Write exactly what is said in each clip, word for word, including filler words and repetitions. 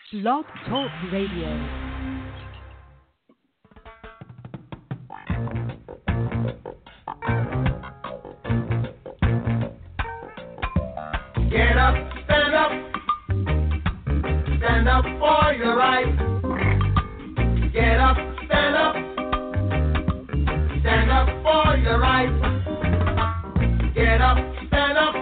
Blog Talk Radio. Get up, stand up, stand up for your rights. Get up, stand up, stand up for your rights. Get up, stand up,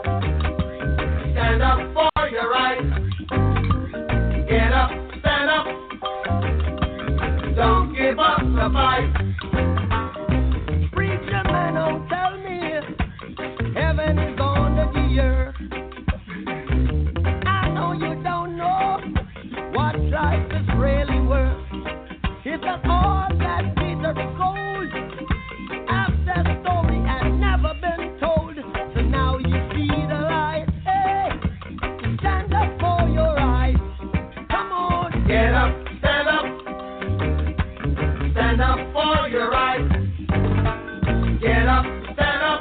stand up for your rights. Get up, stand up, don't give up the fight. Preacher man, don't tell me heaven is under the earth. I know you don't know what life is really worth. It's not all that glitters is gold. After the story had never been told, so now you see the light. Hey, stand up for your rights. Come on, Get up, stand up, stand up for your rights. Get up, stand up,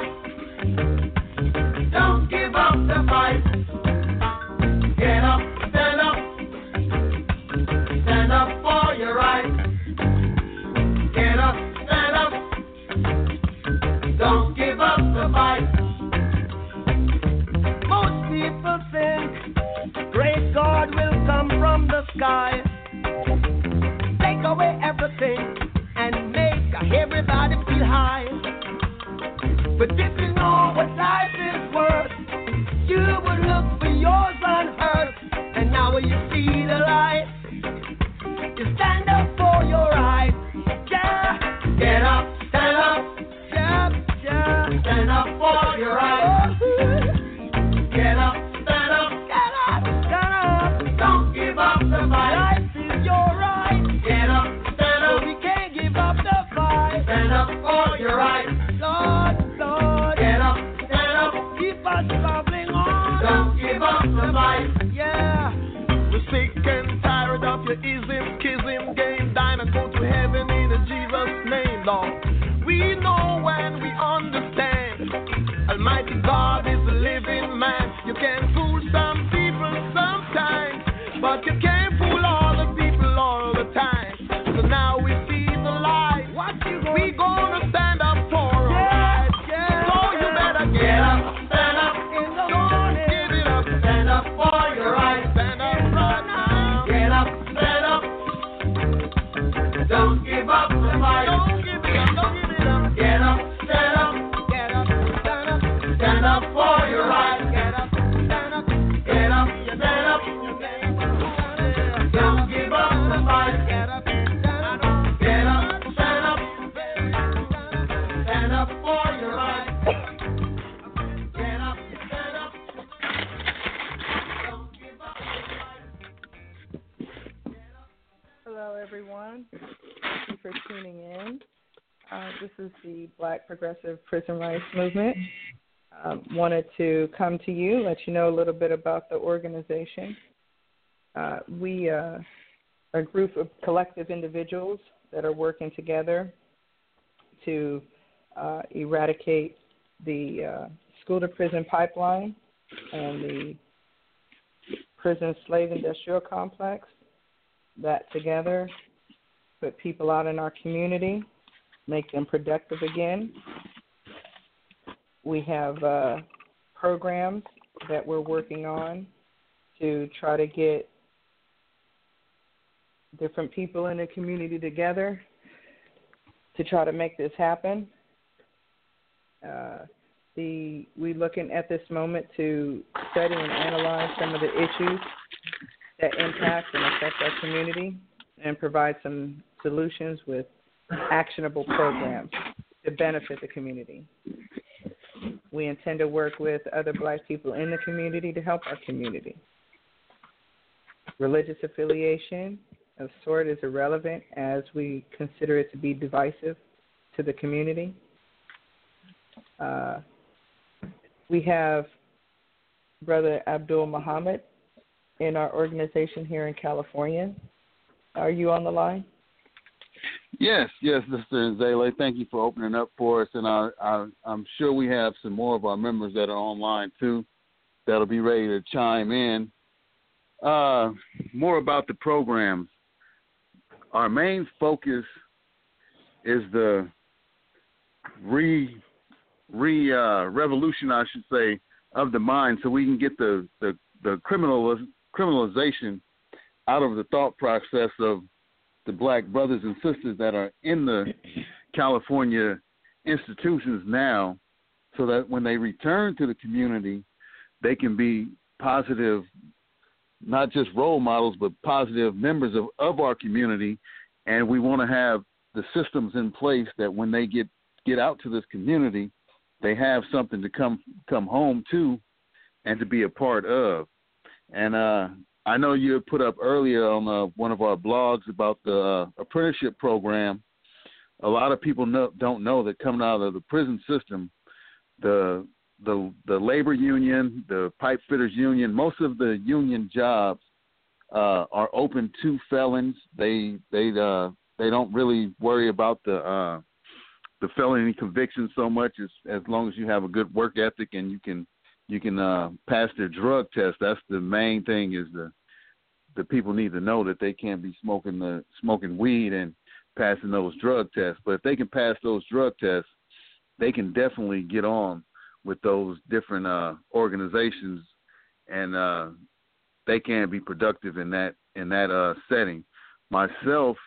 don't give up the fight. Get up, stand up, stand up for your rights. Get up, stand up, don't give up the fight. most people think great God will come from the sky, take away everything and make everybody feel high. But if you know what life is worth, you would look for yours on earth. And now when you see the light, you stand up for your rights. Yeah, Get up, stand up, yeah, yeah. stand up for your rights. Get up, stand up, Get up, stand up. don't give up the fight. Life is your right, Get up, stand so up, we can't give up the fight. stand up for your rights. Lord, Lord, Get up, stand up, keep us bubbling on. don't give up the fight. Yeah. We're sick and tired of your ism, schism, game, dying and go to heaven in Jesus' name, Lord. We know when we understand, Almighty God is a living man. You can fool some people sometimes, but you can't fool all the people all the time. So now we see the light. What you gonna We gonna stand up for our Yeah, rights. yeah. So you better Get get up, up. stand up, in the Don't morning? give it up. stand up for your rights. Stand up right now. Get up, stand up, don't give up the fight. Don't give it up. Don't give it up. Get up, stand up, Get up, stand up, stand up for your rights. get up, stand up, Get up, stand up, don't give up the fight. get up, stand up, Get up, stand up, stand up for your rights. Get up, stand up, don't give up the fight. Hello, everyone. Thank you for tuning in. Uh, this is the Black Progressive Prison Rights Movement. Um, wanted to come to you, let you know a little bit about the organization. Uh, we uh, are a group of collective individuals that are working together to uh, eradicate the uh, school-to-prison pipeline and the prison slave industrial complex. That together put people out in our community, make them productive again. We have uh, programs that we're working on to try to get different people in the community together to try to make this happen. Uh, the we're looking at this moment to study and analyze some of the issues that impact and affect our community and provide some solutions with actionable programs to benefit the community. We intend to work with other Black people in the community to help our community. Religious affiliation of sort is irrelevant as we consider it to be divisive to the community. Uh, we have Brother Abdul Muhammad in our organization here in California. Are you on the line? Yes, yes, Mister Zale. Thank you for opening up for us, and I, I, I'm sure we have some more of our members that are online too that'll be ready to chime in. uh, more about the program. Our main focus is the re re uh, revolution, I should say, of the mind, so we can get the the, the criminal criminalization out of the thought process of the black brothers and sisters that are in the California institutions now, so that when they return to the community, they can be positive, not just role models, but positive members of, of our community. And we want to have the systems in place that when they get, get out to this community, they have something to come come home to and to be a part of. And uh, I know you had put up earlier on uh, one of our blogs about the uh, apprenticeship program. A lot of people know, don't know that coming out of the prison system, the the the labor union, the pipe fitters union, most of the union jobs uh, are open to felons. They they uh, they don't really worry about the uh, the felony convictions so much as as long as you have a good work ethic and you can you can uh, pass their drug test. That's the main thing. Is the the people need to know that they can't be smoking the smoking weed and passing those drug tests. But if they can pass those drug tests, they can definitely get on with those different uh, organizations, and uh, they can be productive in that in that uh, setting. Myself,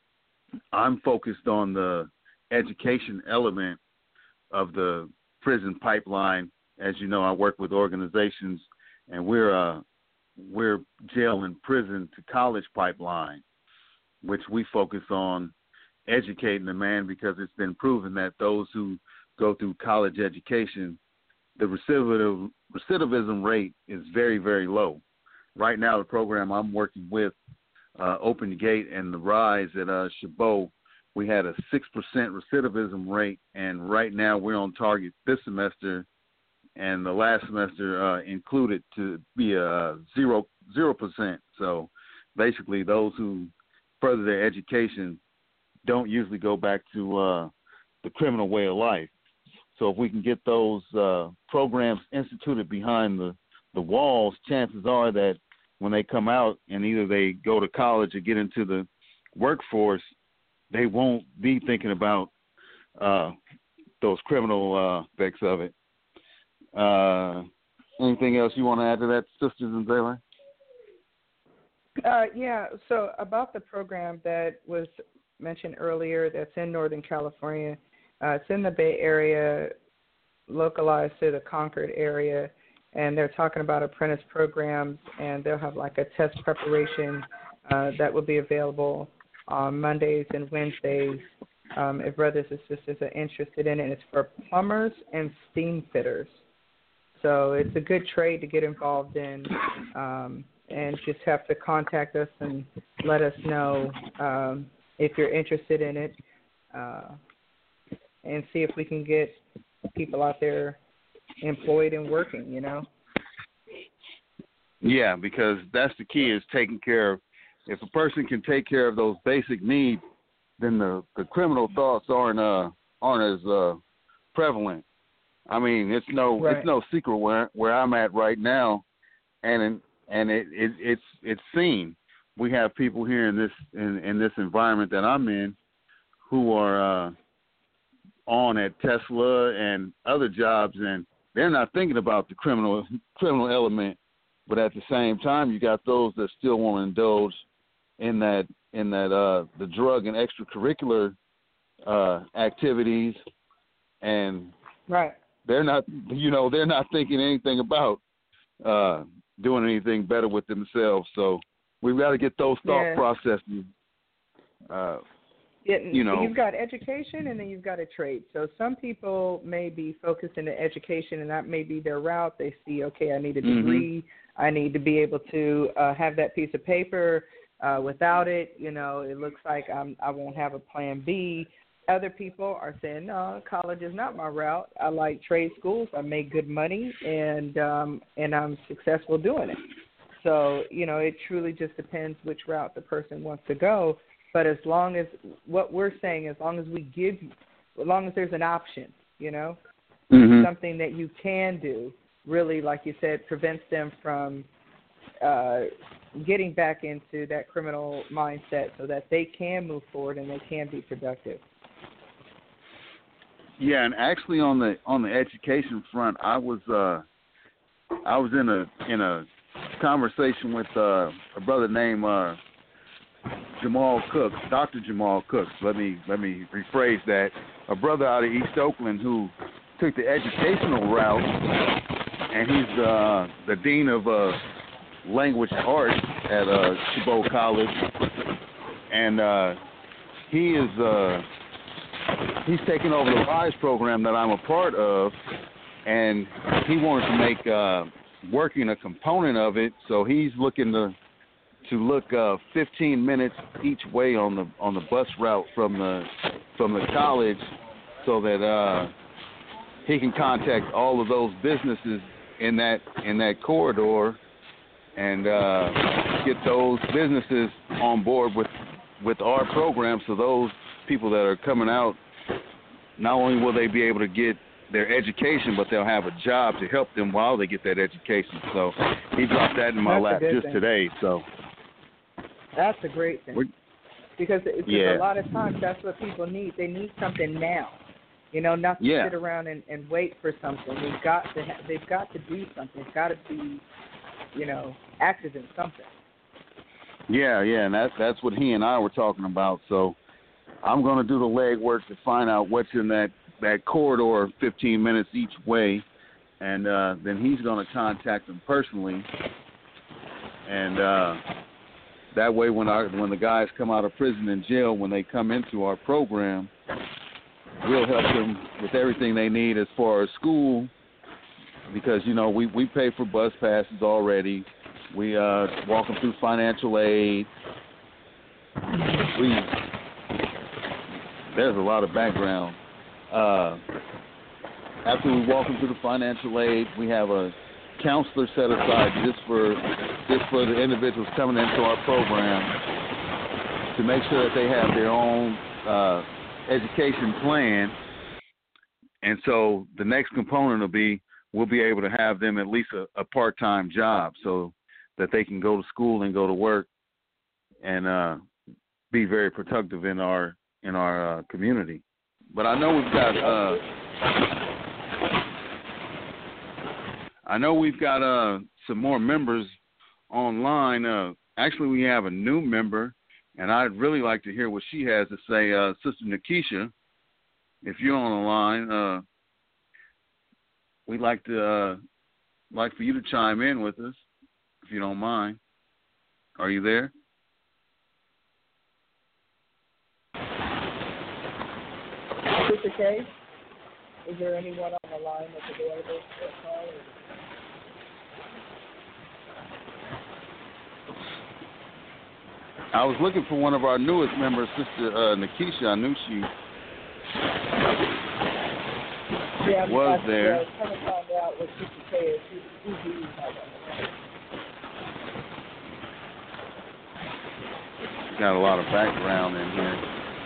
I'm focused on the education element of the prison pipeline. As you know, I work with organizations, and we're uh, we're jail and prison to college pipeline, which we focus on educating the man, because it's been proven that those who go through college education, the recidivism, recidivism rate is very, very low. Right now, the program I'm working with, uh, Open Gate and the Rise at uh, Chabot, we had a six percent recidivism rate, and right now we're on target this semester, and the last semester uh, included, to be a zero zero percent. So basically, those who further their education don't usually go back to uh, the criminal way of life. So if we can get those uh, programs instituted behind the, the walls, chances are that when they come out and either they go to college or get into the workforce, they won't be thinking about uh, those criminal uh, effects of it. Uh, anything else you want to add to that, Sisters and Zayla? Uh, yeah, so about the program that was mentioned earlier that's in Northern California, uh, it's in the Bay Area, localized to the Concord area, and they're talking about apprentice programs, and they'll have like a test preparation uh, that will be available on Mondays and Wednesdays um, if brothers and sisters are interested in it. It's for plumbers and steam fitters. So it's a good trade to get involved in, um, and just have to contact us and let us know um, if you're interested in it, uh, and see if we can get people out there employed and working, you know? Yeah, because that's the key, is taking care of, if a person can take care of those basic needs, then the, the criminal thoughts aren't uh, aren't as uh, prevalent. I mean, it's no right. it's no secret where where I'm at right now, and and it, it it's it's seen. We have people here in this in, in this environment that I'm in who are uh, on at Tesla and other jobs, and they're not thinking about the criminal criminal element. But at the same time, you got those that still want to indulge in that in that uh, the drug and extracurricular uh, activities, and right. They're not, you know, they're not thinking anything about uh, doing anything better with themselves. So we've got to get those thought yeah. processes. Uh, yeah, you know, you've got education and then you've got a trade. So some people may be focused in the education, and that may be their route. They see, okay, I need a degree. Mm-hmm. I need to be able to uh, have that piece of paper. Uh, without it, you know, it looks like I'm, I won't have a plan B. Other people are saying, no, college is not my route. I like trade schools. I make good money, and um, and I'm successful doing it. So, you know, it truly just depends which route the person wants to go. But as long as, what we're saying, as long as we give you, as long as there's an option, you know, mm-hmm. something that you can do, really, like you said, prevents them from uh, getting back into that criminal mindset so that they can move forward and they can be productive. Yeah, and actually on the on the education front, I was uh, I was in a in a conversation with uh, a brother named uh, Jamal Cooks, Doctor Jamal Cooks. Let me let me rephrase that. A brother out of East Oakland who took the educational route, and he's uh, the dean of uh, language arts at uh, Chabot College, and uh, he is. Uh, He's taking over the RISE program that I'm a part of, and he wanted to make uh, working a component of it. So he's looking to to look uh, fifteen minutes each way on the on the bus route from the from the college, so that uh, he can contact all of those businesses in that in that corridor and uh, get those businesses on board with with our program. So those people that are coming out, not only will they be able to get their education, but they'll have a job to help them while they get that education. So he dropped that in my That's lap just thing. today. So that's a great thing. We're, because it's yeah. a lot of times that's what people need. They need something now. You know, not to yeah. sit around and, and wait for something. They've got to ha- they've got to do something. It's got to be, you know, active in something. Yeah, yeah, and that's that's what he and I were talking about. So I'm going to do the legwork to find out what's in that, that corridor fifteen minutes each way, and uh, then he's going to contact them personally. And uh, that way when our, when the guys come out of prison and jail, when they come into our program, we'll help them with everything they need as far as school, because, you know, we, we pay for bus passes already. We uh, walk them through financial aid. We... There's a lot of background. Uh, after we walk them through the financial aid, we have a counselor set aside just for just for the individuals coming into our program to make sure that they have their own uh, education plan. And so the next component will be we'll be able to have them at least a, a part-time job so that they can go to school and go to work and uh, be very productive in our in our uh, community. But I know we've got uh, I know we've got uh, some more members online. Uh, actually, we have a new member, and I'd really like to hear what she has to say. Uh, Sister Nikisha, if you're on the line, uh, we'd like to uh, like for you to chime in with us, if you don't mind. Are you there? Sister K, is there anyone on the line that's available for a call? I was looking for one of our newest members, Sister uh, Nikisha. I knew she yeah, was I, there. Yeah, I was trying to find out what Sister K is. Who, who do you have on the line? Got a lot of background in here.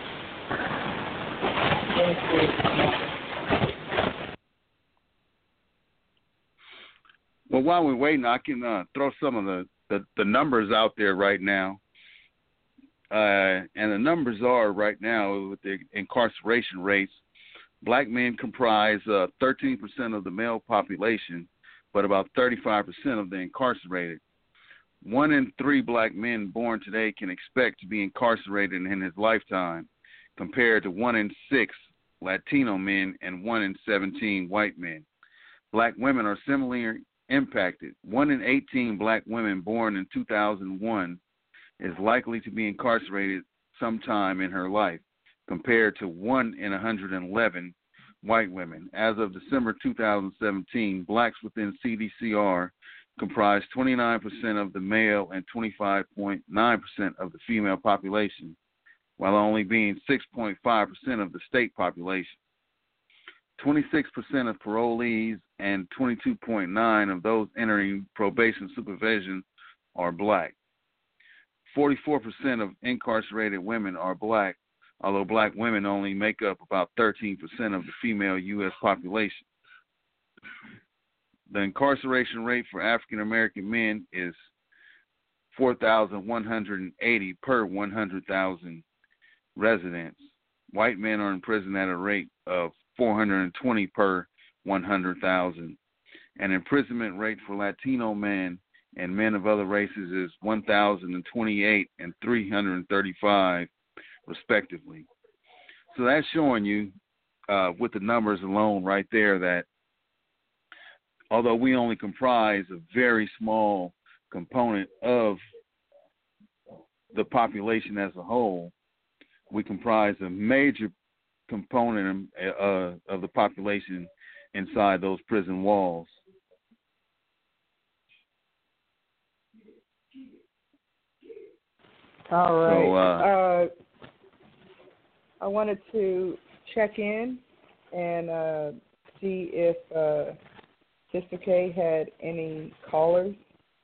Well, while we're waiting, I can uh, throw some of the, the, the numbers out there right now. Uh, and the numbers are right now with the incarceration rates. Black men comprise uh, thirteen percent of the male population, but about thirty-five percent of the incarcerated. One in three black men born today can expect to be incarcerated in his lifetime, compared to one in six Latino men and one in seventeen white men. Black women are similarly impacted. One in eighteen black women born in two thousand one is likely to be incarcerated sometime in her life, compared to one in one hundred eleven white women. As of December two thousand seventeen, blacks within C D C R comprise twenty-nine percent of the male and twenty-five point nine percent of the female population, while only being six point five percent of the state population. twenty-six percent of parolees and twenty-two point nine percent of those entering probation supervision are black. forty-four percent of incarcerated women are black, although black women only make up about thirteen percent of the female U S population. The incarceration rate for African American men is four thousand one hundred eighty per one hundred thousand residents. White men are in prison at a rate of four hundred twenty per one hundred thousand. And imprisonment rate for Latino men and men of other races is one thousand twenty-eight and three hundred thirty-five, respectively. So that's showing you, uh, with the numbers alone right there, that although we only comprise a very small component of the population as a whole, we comprise a major component uh, of the population inside those prison walls. All right. So, uh, uh, I wanted to check in and uh, see if uh, Sister K had any callers.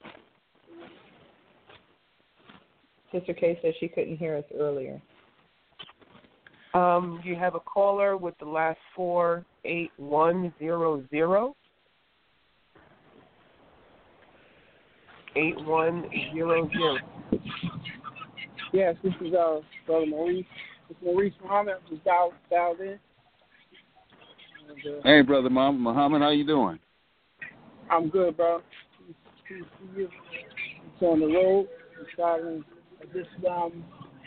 Sister K said she couldn't hear us earlier. Um, you have a caller with the last four eight one zero zero. Eight one zero zero. Yes, this is uh, Brother Maurice. It's Maurice Muhammad. Just dialed, dialed in. And, uh, hey, Brother Muhammad, how you doing? I'm good, bro. Peace to you. It's on the road. I'm traveling. I just um,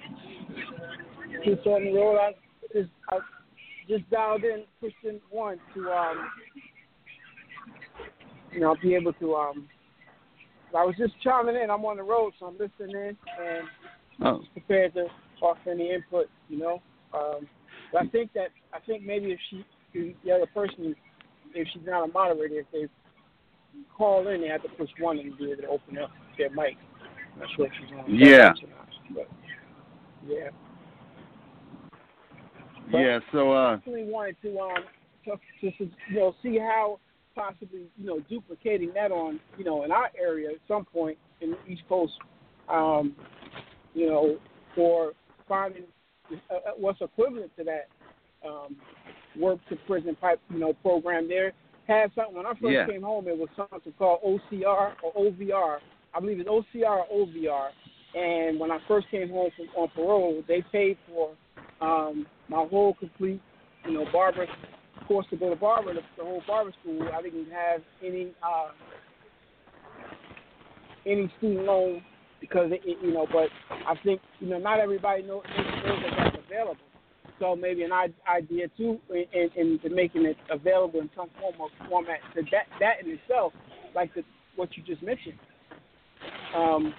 just on the road. I just I just dialed in Christian One to um, you know, be able to um. I was just chiming in. I'm on the road, so I'm listening in and oh. prepared to offer any input. You know, um, but I think that I think maybe if she, if the other person, if she's not a moderator, if they call in, they have to push one and be able to open up their mic. I'm not sure if she's on. Yeah. But yeah. But yeah. So uh. I definitely wanted to um, to, to you know see how possibly you know duplicating that on you know in our area at some point in the East Coast, um, you know, for finding uh, what's equivalent to that um, work to prison pipe you know program there. Had something when I first yeah. came home. It was something called O C R or O V R. I believe it's O C R or O V R. And when I first came home from on parole, they paid for um, my whole complete, you know, barber course to go to barber, the, the whole barber school. I didn't have any uh, any student loan because it, it, you know. But I think you know not everybody knows, knows that that's available. So maybe an idea too in, in, in making it available in some form or format. So that that in itself, like the, what you just mentioned, um,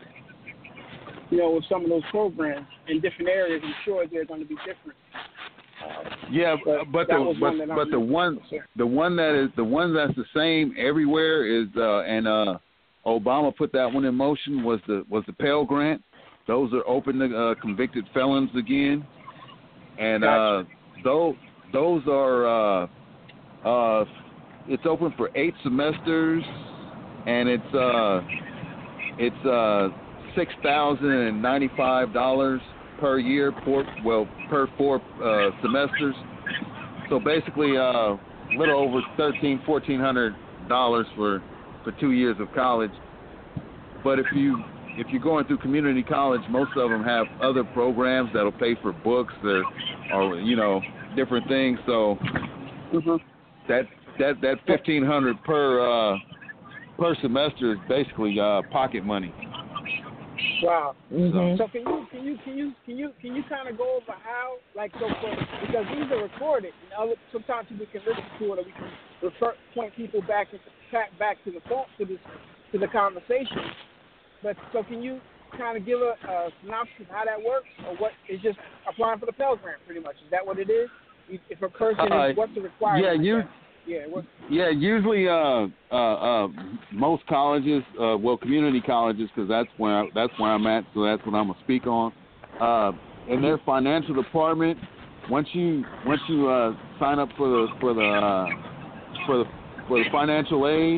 you know, with some of those programs in different areas, I'm sure they're going to be different. Uh, yeah, but, but the but, but the one the one that is the one that's the same everywhere is uh, and uh, Obama put that one in motion was the was the Pell Grant. Those are open to uh, convicted felons again. And uh, those those are uh, uh, it's open for eight semesters, and it's uh, it's uh, six thousand and ninety five dollars per year for well per four uh, semesters. So basically, uh, a little over thirteen fourteen hundred dollars for for two years of college. But if you If you're going through community college, most of them have other programs that'll pay for books or, or you know, different things. So mm-hmm. that that that fifteen hundred per uh, per semester is basically uh, pocket money. Wow. Mm-hmm. So can you can you can you can you can you kind of go over how like so for, because these are recorded and other, sometimes people can listen to it or we can refer point people back back back to the phone to this to the conversation. But so can you kind of give a, a synopsis of how that works, or what is just applying for the Pell Grant, pretty much? Is that what it is? If a person uh, is, what's the requirement? Yeah, you. Yeah, what? Yeah, usually uh, uh, uh, most colleges, uh, well, community colleges, because that's where I, that's where I'm at, so that's what I'm gonna speak on. Uh, in their financial department, once you once you uh, sign up for the for the uh, for the for the financial aid.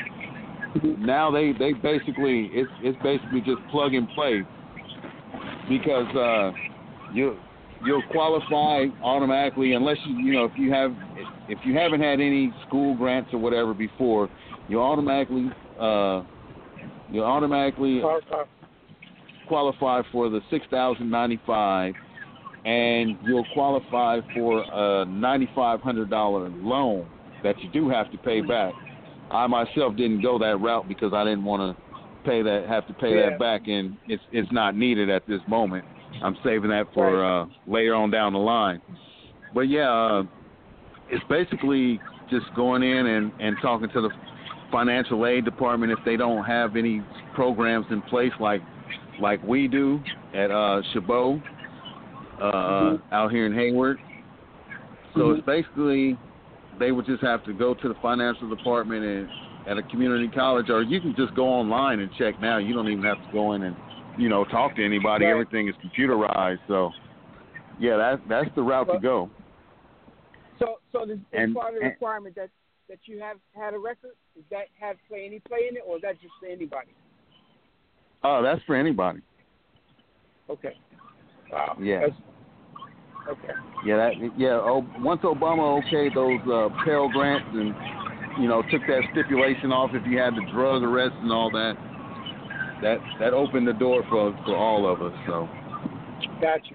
Now they, they basically it's it's basically just plug and play because uh, you you'll qualify automatically unless you you know if you have if you haven't had any school grants or whatever before, you automatically uh, you automatically qualify for the six thousand ninety-five, and you'll qualify for a ninety-five hundred dollars loan that you do have to pay back. I myself didn't go that route because I didn't want to pay that, have to pay Yeah. that back, and it's it's not needed at this moment. I'm saving that for Right. uh, later on down the line. But yeah, uh, it's basically just going in and, and talking to the financial aid department if they don't have any programs in place like like we do at uh, Chabot uh, Mm-hmm. out here in Hayward. So Mhm. it's basically they would just have to go to the financial department and at a community college, or you can just go online and check now. You don't even have to go in and, you know, talk to anybody. Right. Everything is computerized. So, yeah, that that's the route Well, to go. So, so this, this And- part of the and- requirement that that you have had a record. Does that have play any play in it, or is that just for anybody? Oh, that's for anybody. Okay. Wow. Yeah. That's, okay. Yeah, that yeah. Oh, once Obama okayed those uh, Pell Grants and, you know, took that stipulation off if you had the drug arrest and all that, that that opened the door for for all of us. So. Gotcha.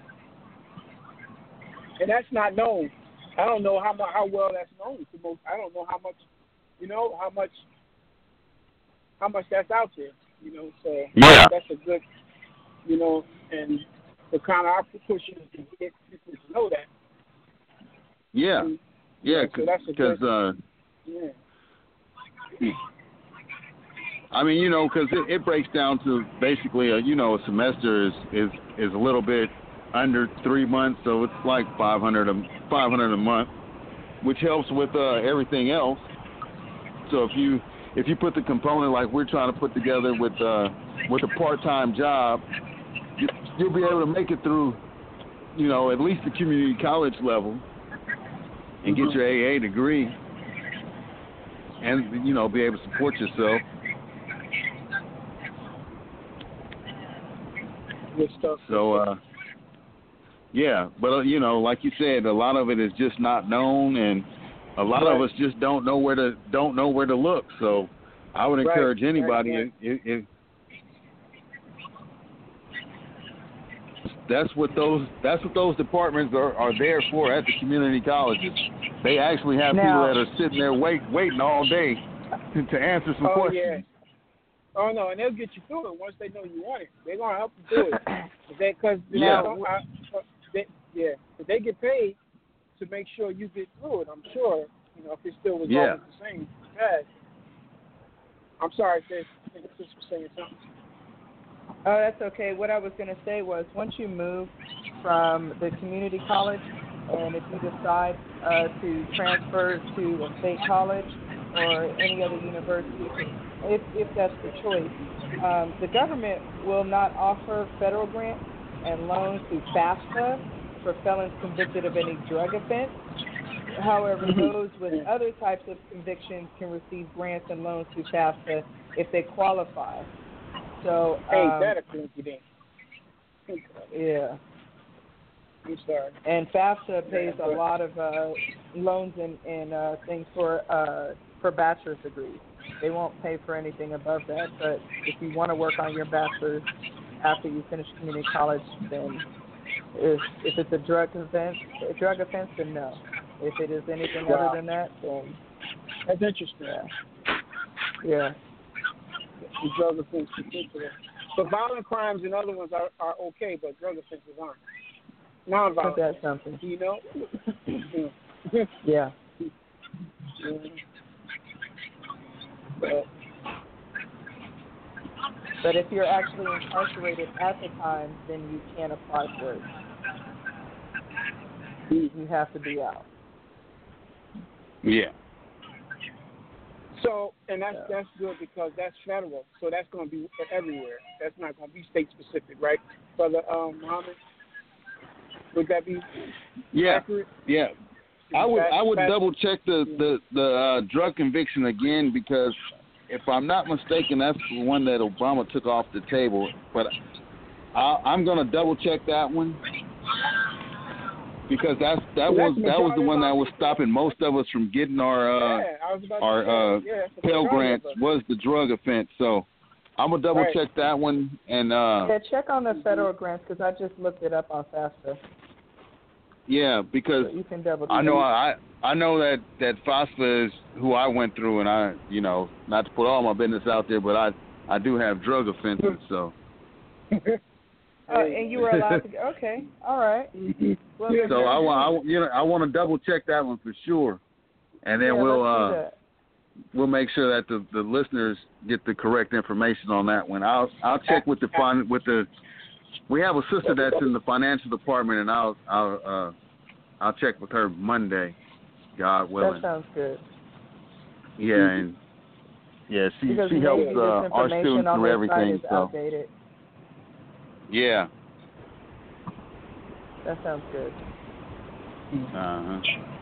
And that's not known. I don't know how much, how well that's known to most. I don't know how much, you know, how much, how much that's out there. You know, so Yeah. that's a good, you know, and the kind of our push is to get people to know that. Yeah. And, Yeah, so that's a because good- uh, Yeah. I mean, you know, because it, it breaks down to basically, a, you know, a semester is, is is a little bit under three months, so it's like five hundred a five hundred a month, which helps with uh, everything else. So if you if you put the component like we're trying to put together with uh, with a part-time job, you, you'll be able to make it through, you know, at least the community college level, and get your A A degree, and, you know, be able to support yourself. Good stuff. So, uh, yeah, but, uh, you know, like you said, a lot of it is just not known, and a lot Right. of us just don't know where to don't know where to look. So I would Right, encourage right, anybody, right. If, if that's what those that's what those departments are, are there for at the community colleges. They actually have Now- people that are sitting there wait waiting all day to, to answer some Oh, questions. yeah. Oh, no, and they'll get you through it once they know you want it. They're going to help you do it. Because, Yeah. they, yeah, if they get paid to make sure you get through it, I'm sure, you know, if it still was Yeah. always the same. Bad. I'm sorry, sis. I think this was saying something. Oh, that's okay. What I was going to say was once you move from the community college and if you decide uh, to transfer to a state college or any other university, if, if that's the choice, um, the government will not offer federal grants and loans through FAFSA for felons convicted of any drug offense. However, those with other types of convictions can receive grants and loans through FAFSA if they qualify. So, Hey, um, that a coincidence. yeah. I'm sorry. And FAFSA pays Yeah, a but- lot of uh, loans and, and uh, things for uh, for bachelor's degrees. They won't pay for anything above that, but if you want to work on your bachelor's after you finish community college, then if if it's a drug offense, a drug offense, then no. If it is anything Wow. other than that, then That's interesting. yeah, yeah. The drug offense particular. But violent crimes and other ones are, are okay, but drug offenses aren't. Put Non-violent. that something. Do you know? yeah. Yeah. Yeah. But, But if you're actually incarcerated at the time, then you can't apply for it. You have to be out. Yeah. so, and that's Yeah. that's good because that's federal. So that's going to be everywhere. That's not going to be state specific, right, Brother um, Muhammad? Would that be Yeah. accurate? Yeah. I would I would Fast- double check the the the uh, drug conviction again, because if I'm not mistaken, that's the one that Obama took off the table. But I, I'm going to double check that one, because that's that Well, was that's that was the majority one of that our was people. stopping most of us from getting our uh, yeah, I was about to our say, uh, yeah, that's the Pell majority Grants of us. was the drug offense. So I'm gonna double Right. check that one and uh Yeah, check on the federal grants because I just looked it up on FAFSA. yeah, because So you can double. I know check. I I know that that FOSFA is who I went through, and I you know not to put all my business out there, but I I do have drug offenses, so Oh, and you were allowed to. Go. Okay, all right. Well, then so I you're want good. I, you know I want to double check that one for sure, and then Yeah, we'll let's do uh that. we'll make sure that the, the listeners get the correct information on that one. I'll I'll check with the fin with the we have a sister that's in the financial department, and I'll I'll uh I'll check with her Monday, God willing. That sounds good. Yeah, and yeah, she Because she maybe helps this uh, our information students on through this site everything. is So outdated. yeah. That sounds good. Uh huh.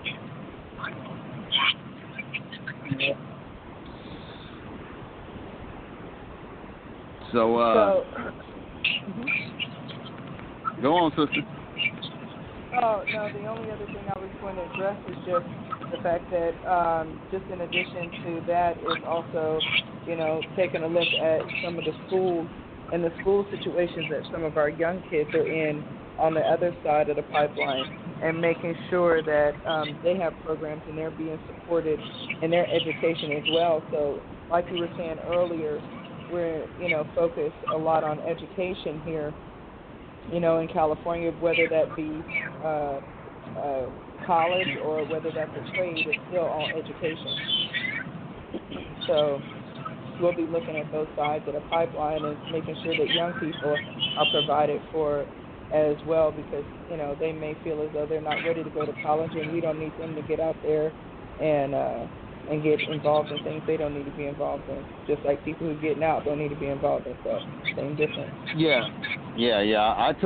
So uh, So, go on, sister. oh no, the only other thing I was going to address is just the fact that, um, just in addition to that, is also, you know, taking a look at some of the schools and the school situations that some of our young kids are in on the other side of the pipeline, and making sure that um, they have programs and they're being supported in their education as well. So, like you were saying earlier, we're, you know, focused a lot on education here, you know, in California, whether that be uh, uh, college or whether that's a trade, it's still all education. So we'll be looking at both sides of the pipeline and making sure that young people are provided for as well, because, you know, they may feel as though they're not ready to go to college, and we don't need them to get out there and uh, and get involved in things they don't need to be involved in. Just like people who are getting out don't need to be involved in stuff. Same difference. Yeah, yeah, yeah. I took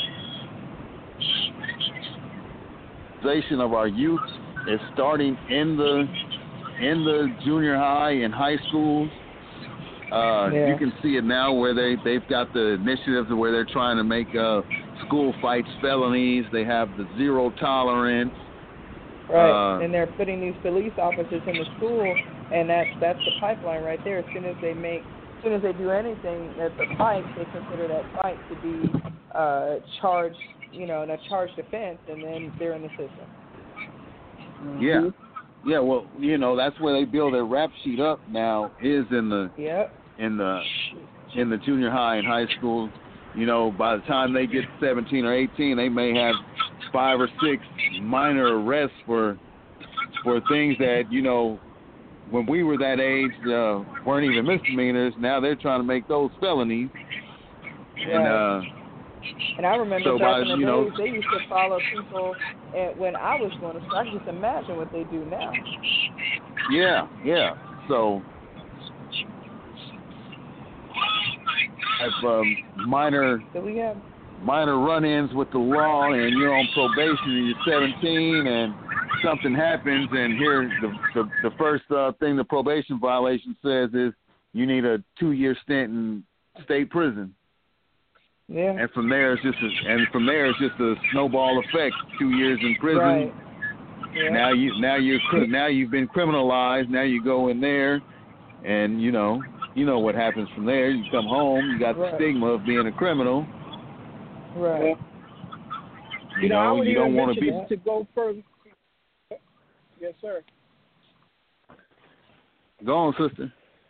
of our youth is starting in the in the junior high and high schools. Uh, Yeah. You can see it now where they they've got the initiatives where they're trying to make uh, school fights felonies. They have the zero tolerance. Right, Uh, and they're putting these police officers in the school, and that's that's the pipeline right there. As soon as they make, as soon as they do anything that's a fight, they consider that fight to be uh, charged, you know, in a charged offense, and then they're in the system. Yeah, yeah. Well, you know that's where they build their rap sheet up now. Is in the Yep. in the in the junior high and high school. You know, by the time they get seventeen or eighteen, they may have five or six minor arrests for for things that, you know, when we were that age uh, weren't even misdemeanors. Now they're trying to make those felonies. And uh, And I remember so back by, in the you know, days, they used to follow people at, when I was going to school. I can just imagine what they do now. yeah, yeah. So have um, minor So we have. minor run-ins with the law, and you're on probation and you're seventeen, and something happens, and here the the, the first uh, thing the probation violation says is you need a two-year stint in state prison. Yeah. And from there it's just a, and from there it's just a snowball effect. Two years in prison. Right. Yeah. Now you now you're now you've been criminalized. Now you go in there, and you know you know what happens from there. You come home, you got the Right. stigma of being a criminal. Right. You, You know, I know would you even don't want to be. mention to go further. Yes, sir. Go on, sister.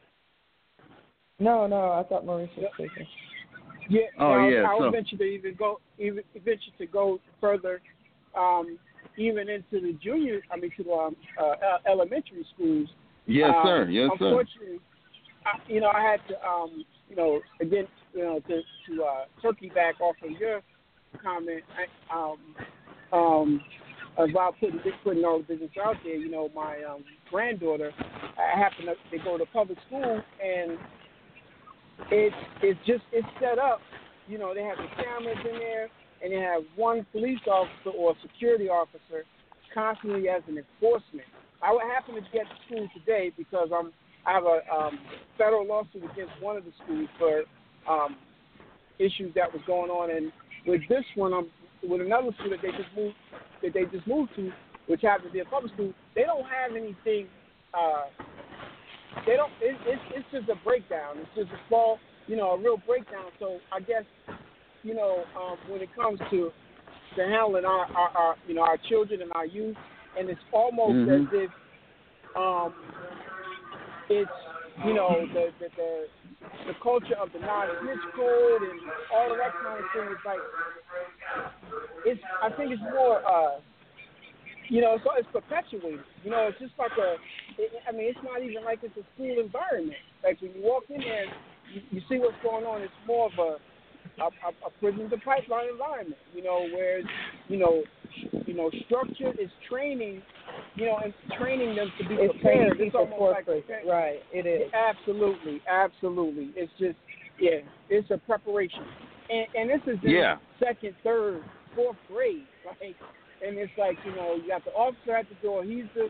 No, no, I thought Maurice was speaking. Yeah. Oh, no, yeah, I would so- venture to even go, even venture to go further, um, even into the junior. I mean, to the um, uh, elementary schools. Yes, Um, sir. Yes, sir. Unfortunately, I, you know, I had to, um, you know, again, you know, to to uh, turkey back off of your comment, I, um, um, about putting putting all the business out there. You know, my um, granddaughter, I happen to, to go to public school, and it's it's just it's set up. You know, they have the cameras in there, and they have one police officer or security officer constantly as an enforcement. I would happen to get to school today because I'm I have a um, federal lawsuit against one of the schools for um, issues that was going on, and with this one, I'm with another school that they just moved that they just moved to, which happens to be a public school. They don't have anything uh, they don't. It, it's it's just a breakdown. It's just a small, you know, a real breakdown. So I guess, you know, um, when it comes to to handling our, our, our you know our children and our youth, and it's almost mm-hmm. as if um, it's you know the the, the the culture of the non-snitch code and all of that kind of thing. It's like it's I think it's more. Uh, You know, so it's perpetuated. You know, it's just like a, it, I mean, it's not even like it's a school environment. Like when you walk in there, you, you see what's going on. It's more of a, a, a prison to pipeline environment. You know, where, you know, you know, structure is training, you know, and training them to be it's prepared. It's almost like prepared. Right. It is. Absolutely, absolutely. It's just, yeah, it's a preparation, and and this is in yeah. second, third, fourth grade, like. And it's like, you know, you got the officer at the door. He's the,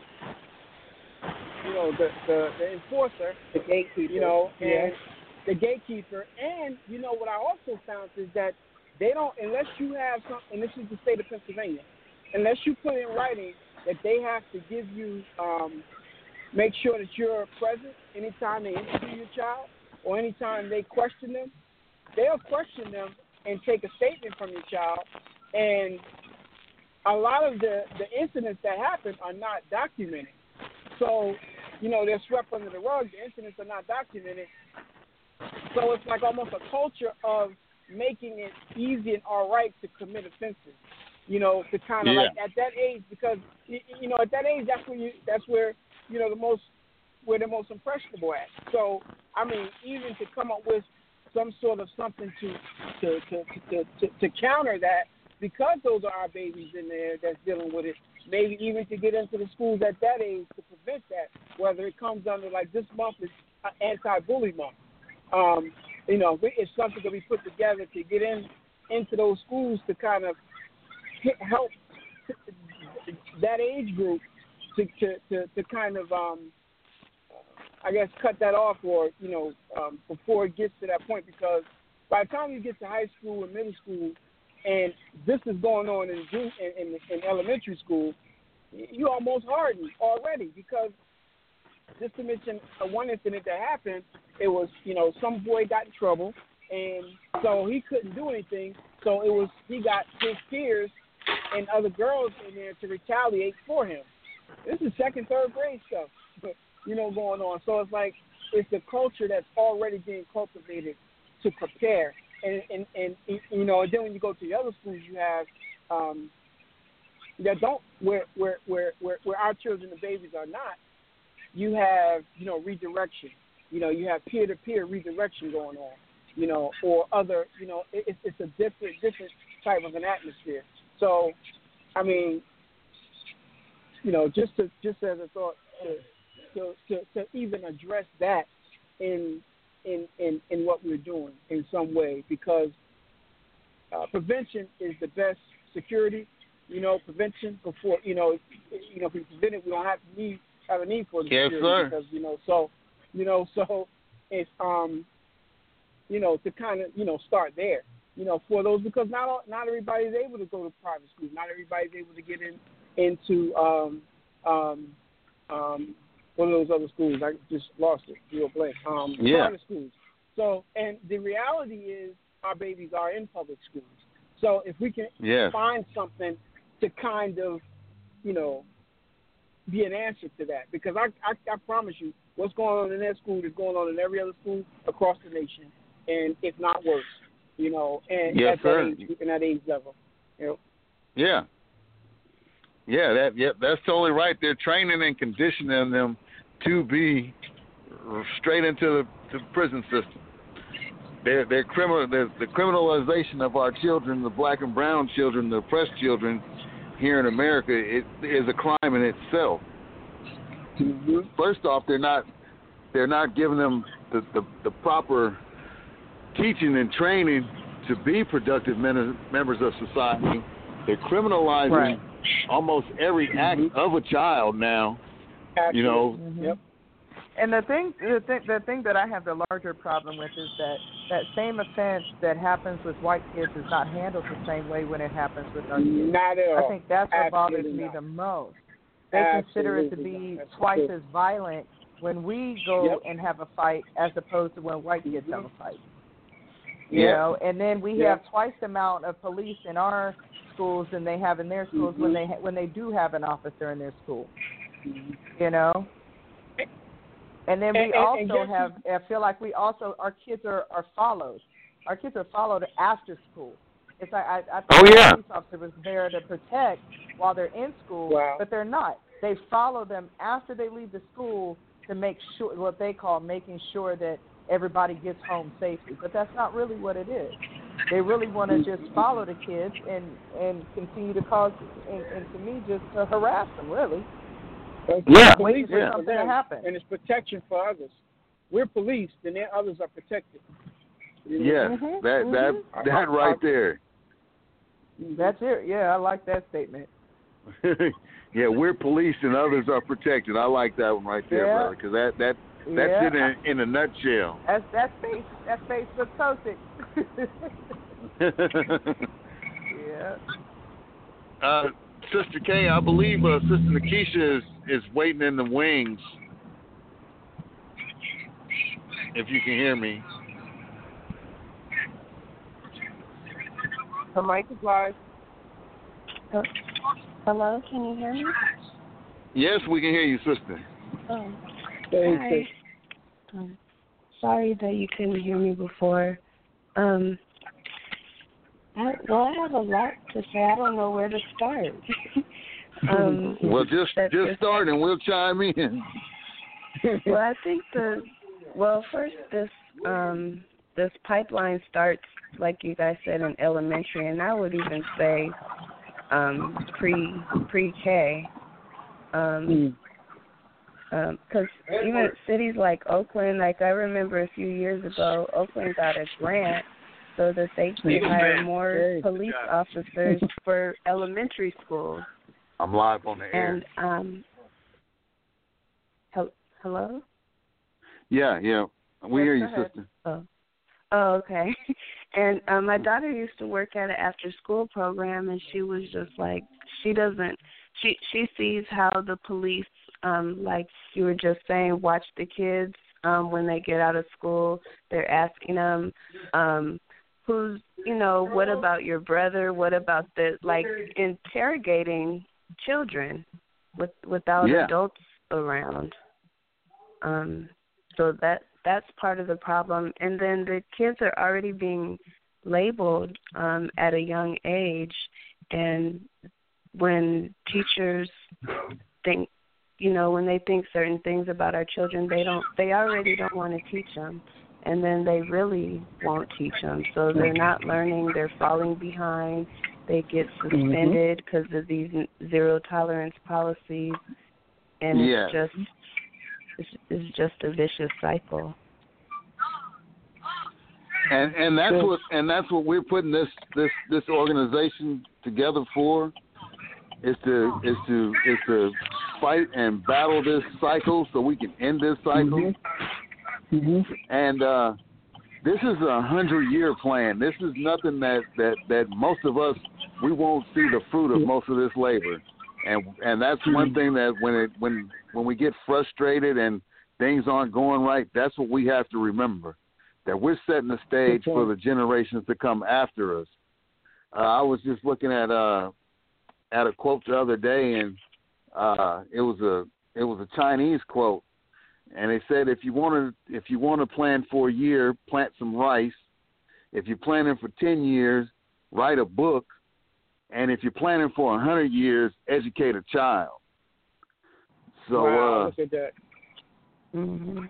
you know, the the, the enforcer, the gatekeeper, you know, and yeah. the gatekeeper. And you know what I also found is that they don't, unless you have some, and this is the state of Pennsylvania, unless you put in writing that they have to give you, um, make sure that you're present anytime they interview your child or anytime they question them, they'll question them and take a statement from your child. And a lot of the, the incidents that happen are not documented. So, you know, they're swept under the rug. The incidents are not documented. So it's like almost a culture of making it easy and all right to commit offenses. You know, to kind of yeah. like at that age, because, you know, at that age, that's where, you, that's where you know, the most, where they're most impressionable at. So, I mean, even to come up with some sort of something to to, to, to, to, to counter that, because those are our babies in there that's dealing with it, maybe even to get into the schools at that age to prevent that, whether it comes under, like this month is anti-bully month. Um, you know, it's something that we put together to get in into those schools to kind of help that age group to, to, to, to kind of, um, I guess, cut that off or, you know, um, before it gets to that point, because by the time you get to high school and middle school, and this is going on in, in, in, in elementary school, you almost hardened already, because just to mention uh, one incident that happened, it was, you know, some boy got in trouble, and so he couldn't do anything, so it was, he got his peers and other girls in there to retaliate for him. This is second, third grade stuff, you know, going on. So it's like, it's a culture that's already being cultivated to prepare. And, and, and, you know, and then when you go to the other schools, you have um, that don't, where, where, where, where, where our children and babies are not, you have, you know, redirection. You know, you have peer-to-peer redirection going on, you know, or other, you know, it, it's a different, different type of an atmosphere. So, I mean, you know, just to, just as a thought, to, to, to even address that in, In, in, in what we're doing in some way, because uh, prevention is the best security. You know, prevention before, you know, you know, if we prevent it, we don't have to need have a need for the yes, security. Sir. Because, you know, so you know, so it's um, you know, to kind of, you know, start there. You know, for those, because not all, not everybody's able to go to private schools. Not everybody's able to get in into um um um. one of those other schools. I just lost it. Real blank. Um, yeah. Private schools. So, and the reality is our babies are in public schools. So if we can yes. find something to kind of, you know, be an answer to that. Because I, I, I promise you, what's going on in their school is going on in every other school across the nation, and if not worse, you know, and yes, at sir. that age, in that age level. You know? Yeah. Yeah, that yeah, that's totally right. They're training and conditioning them to be straight into the, to the prison system. They're, they're criminal. They're, the criminalization of our children, the black and brown children, the oppressed children here in America, it is a crime in itself. Mm-hmm. First off, they're not they're not giving them the, the, the proper teaching and training to be productive men, members of society. They're criminalizing right. almost every act mm-hmm. of a child now. Actually, you know. Mm-hmm. Yep. And the thing, the thing, the thing that I have the larger problem with is that that same offense that happens with white kids is not handled the same way when it happens with our kids. Not at all. I think that's what Absolutely bothers me not. the most. They Absolutely consider it to be not. That's twice true. as violent when we go Yep. and have a fight as opposed to when white kids have a fight. You Yeah. know, and then we Yeah. have twice the amount of police in our schools than they have in their schools Mm-hmm. when they ha- when they do have an officer in their school. Mm-hmm. You know. And then we And- and- also and guess have. I feel like we also our kids are, are followed. Our kids are followed after school. It's like I, I Oh, thought yeah. the police officer was there to protect while they're in school, Wow. but they're not. They follow them after they leave the school to make sure what they call making sure that everybody gets home safely. But that's not really what it is. They really want to just follow the kids and and continue to cause and, and to me just to harass them really. It's Yeah. police Waiting for for something to them, happen. and it's protection for others. We're policed, and then others are protected. You know? Yeah, Mhm, that that mhm. that right there. That's it. Yeah, I like that statement. Yeah, we're policed and others are protected. I like that one right there, Yeah. brother, because that that that's Yeah. it in, in a nutshell. That's that's face that's Facebook posted. Yeah. uh, Sister K, I believe uh, Sister Nikisha is is waiting in the wings. If you can hear me. Her mic is live. Oh, hello, can you hear me? Yes, we can hear you, sister. Oh, Hey, hi. sis. Um, sorry that you couldn't hear me before. Um, I, well, I have a lot to say. I don't know where to start. um, Well, just that- just that- start and we'll chime in. Well, I think the well first this um this pipeline starts like you guys said in elementary, and I would even say um pre pre K. Um, Mm. because even cities like Oakland, like I remember a few years ago, Oakland got a grant so that they could hire more Hey. police officers for elementary schools. I'm live on the air. And um, hel- hello. Yeah, yeah, we Yes, hear go you, ahead. sister. Oh, oh okay. And um, my daughter used to work at an after-school program, and she was just like, she doesn't, she she sees how the police, um, like you were just saying, watch the kids um, when they get out of school. They're asking them, um, who's, you know, what about your brother? What about the, like, interrogating children with without Yeah. adults around. Um, so that that's part of the problem. And then the kids are already being labeled um, at a young age, and when teachers think, you know, when they think certain things about our children, they don't, they already don't want to teach them, and then they really won't teach them. So they're not learning, they're falling behind, they get suspended because of these zero tolerance policies, and Yes. it's just, it's, it's just a vicious cycle. And and that's what and that's what we're putting this this this organization together for, is to is to is to fight and battle this cycle so we can end this cycle. Mm-hmm. Mm-hmm. And uh, this is a hundred year plan. This is nothing that, that, that most of us, we won't see the fruit of most of this labor. And and that's one thing that when it when when we get frustrated and things aren't going right, that's what we have to remember. That we're setting the stage for the generations to come after us. Uh, I was just looking at uh, at a quote the other day, and uh, it was a it was a Chinese quote, and they said if you want to if you want to plan for a year, plant some rice. If you're planning for ten years, write a book, and if you're planning for a hundred years, educate a child. So wow, uh, look at that. Mm-hmm.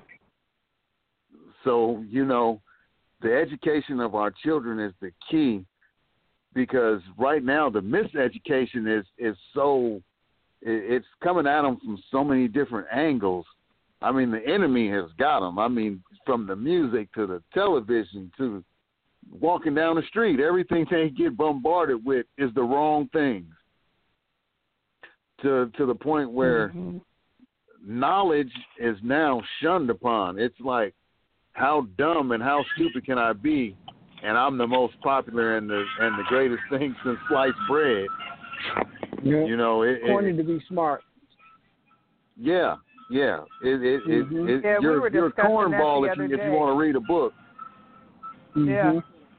So, you know, the education of our children is the key, because right now the miseducation is, is so, it's coming at them from so many different angles. I mean, the enemy has got them. I mean, from the music to the television to walking down the street, everything they get bombarded with is the wrong things, to to the point where mm-hmm. knowledge is now shunned upon. It's like, how dumb and how stupid can I be? And I'm the most popular and the and the greatest thing since sliced bread. Yeah. You know, it, Corny it, to be smart. yeah, Yeah, it, it, mm-hmm. it, it, yeah, you're, we were you're a cornball if you, if you want to read a book. Mm-hmm. Yeah.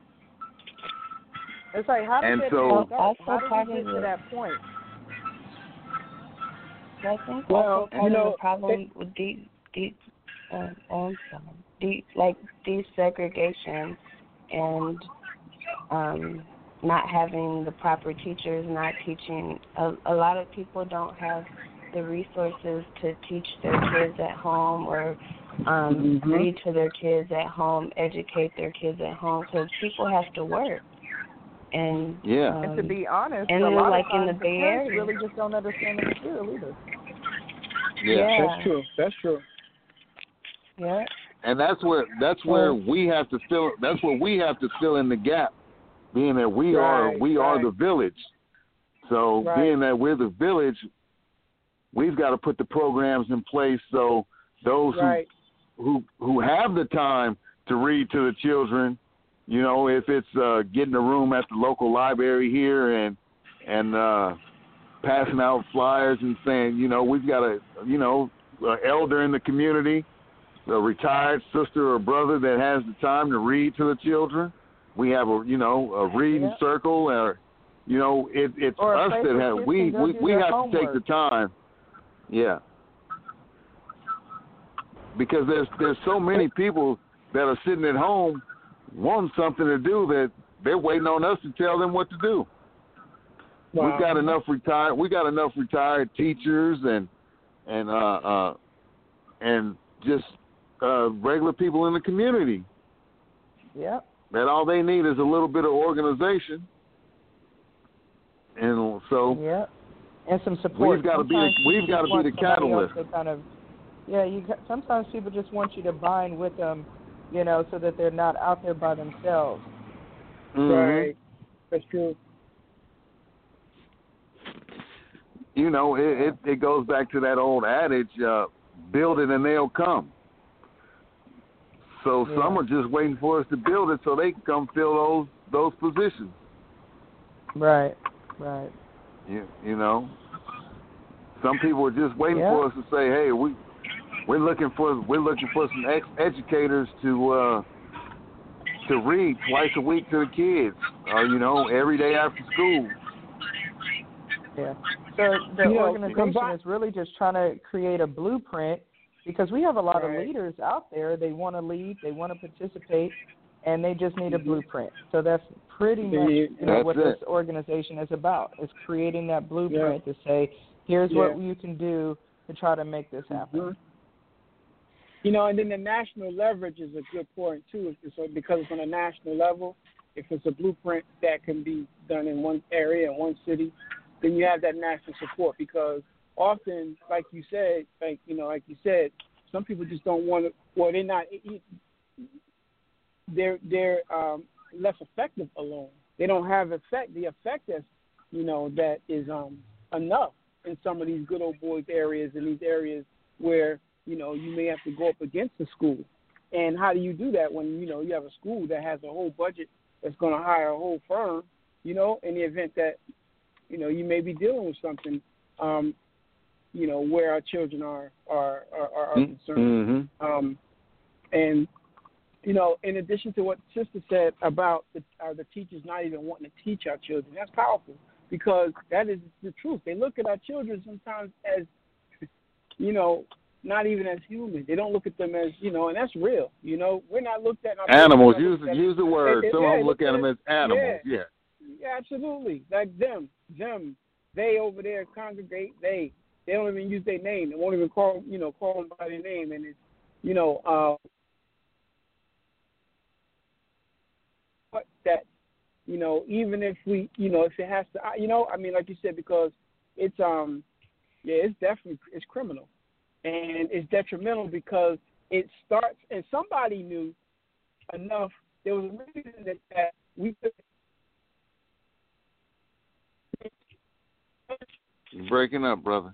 It's like, how did and it so, start? How did you get to that point? I think well, also part you know, of the problem it, with de, de, uh, oh, I'm sorry, de, like desegregation and um, not having the proper teachers, not teaching. A, a lot of people don't have the resources to teach their kids at home or um, mm-hmm. read to their kids at home, educate their kids at home, because people have to work. And yeah, um, and to be honest, and a lot like of times in the the Bay parents Area, really just don't understand the material either. Yeah. yeah, that's true. That's true. Yeah. And that's where that's where we have to fill. That's where we have to fill in the gap, being that we right, are we right. are the village. So right. being that we're the village, we've got to put the programs in place so those right. who who who have the time to read to the children. You know, if it's uh, getting a room at the local library here and and uh, passing out flyers and saying, you know, we've got a, you know, an elder in the community, a retired sister or brother that has the time to read to the children. We have a, you know, a reading yeah. circle, or, you know, it, it's or us that have, we, we, we have homework. to take the time. Yeah. Because there's there's so many people that are sitting at home wanting something to do that they're waiting on us to tell them what to do. Wow. We've got enough retired. We got enough retired teachers and and uh, uh, and just uh, regular people in the community. Yep. That all they need is a little bit of organization, and so yeah, and some support. We've got to be. Sometimes The, we've got to be the catalyst. Kind of, yeah, you. Sometimes people just want you to bind with them, you know, so that they're not out there by themselves. Mm-hmm. Right. That's true. You know, it, it, it goes back to that old adage, uh, build it and they'll come. So yeah. some are just waiting for us to build it so they can come fill those those positions. Right, right. You, you know, some people are just waiting yeah. for us to say, hey, we, we're looking for we're looking for some ex- educators to uh, to read twice a week to the kids, or, you know, every day after school. Yeah. So the you organization know, is really just trying to create a blueprint, because we have a lot right. of leaders out there. They want to lead, they want to participate, and they just need a blueprint. So that's pretty much you know, what it. this organization is about, is creating that blueprint yeah. to say, here's yeah. what you can do to try to make this happen. Mm-hmm. You know, and then the national leverage is a good point, too, so because it's on a national level. If it's a blueprint that can be done in one area, in one city, then you have that national support, because often, like you said, like you know, like you said, some people just don't want to. Well, they're not. They're they're um, less effective alone. They don't have effect. The effect that's you know that is um, enough in some of these good old boys areas, in these areas where you know you may have to go up against the school. And how do you do that when you know you have a school that has a whole budget that's going to hire a whole firm? You know, in the event that you know, you may be dealing with something, um, you know, where our children are are are, are concerned. Mm-hmm. Um, and you know, in addition to what Sister said about the, uh, the teachers not even wanting to teach our children, that's powerful, because that is the truth. They look at our children sometimes as, you know, not even as human. They don't look at them as, you know, and that's real. You know, we're not looked at. Animals. Use use the word. They, they, Some yeah, of them look at them as animals. Yeah. yeah. Yeah, absolutely. Like them, them, they over there congregate. They, they don't even use their name. They won't even call, you know, call them by their name. And it's, you know, uh, what that, you know, even if we, you know, if it has to, you know, I mean, like you said, because it's, um, yeah, it's definitely it's criminal, and it's detrimental because it starts. And somebody knew enough. There was a reason that, that we could. You're breaking up, brother.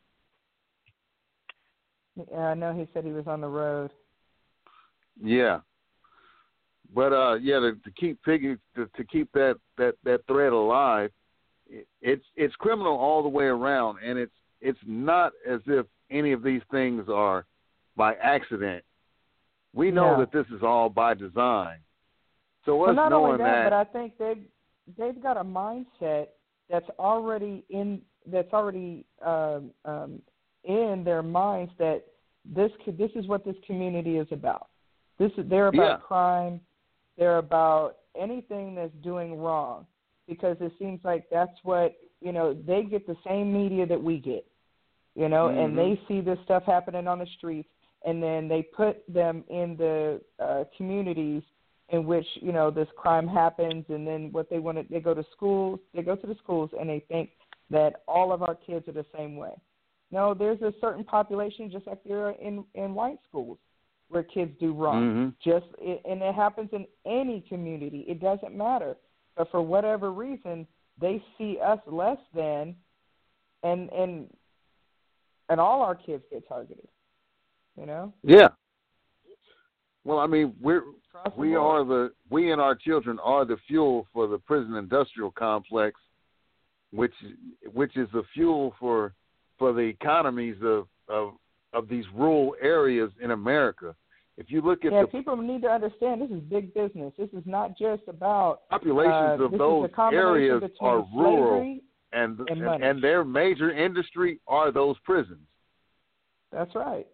Yeah, I know he said he was on the road. Yeah, but uh, yeah, to, to keep figure to, to keep that, that, that thread alive, it, it's it's criminal all the way around, and it's it's not as if any of these things are by accident. We know No. that this is all by design. So Well, us not knowing only that, that, but I think they've they've got a mindset that's already in that's already um, um, in their minds that this could, this is what this community is about. This is they're about Yeah. crime. They're about anything that's doing wrong, because it seems like that's what, you know, they get the same media that we get, you know, Mhm. and they see this stuff happening on the streets, and then they put them in the uh, communities in which, you know, this crime happens, and then what they want to, they go to schools, they go to the schools, and they think that all of our kids are the same way. No, there's a certain population, just like there are in, in white schools, where kids do wrong. Mhm. Just it, and it happens in any community. It doesn't matter. But for whatever reason, they see us less than, and and and all our kids get targeted. You know? yeah. Well, I mean, we're Across the we board. are the we and our children are the fuel for the prison industrial complex, which which is the fuel for for the economies of of, of these rural areas in America. If you look at Yeah, the people need to understand this is big business. This is not just about populations uh, of this those is a combination areas between are rural, slavery and and and, money. and their major industry are those prisons. That's right.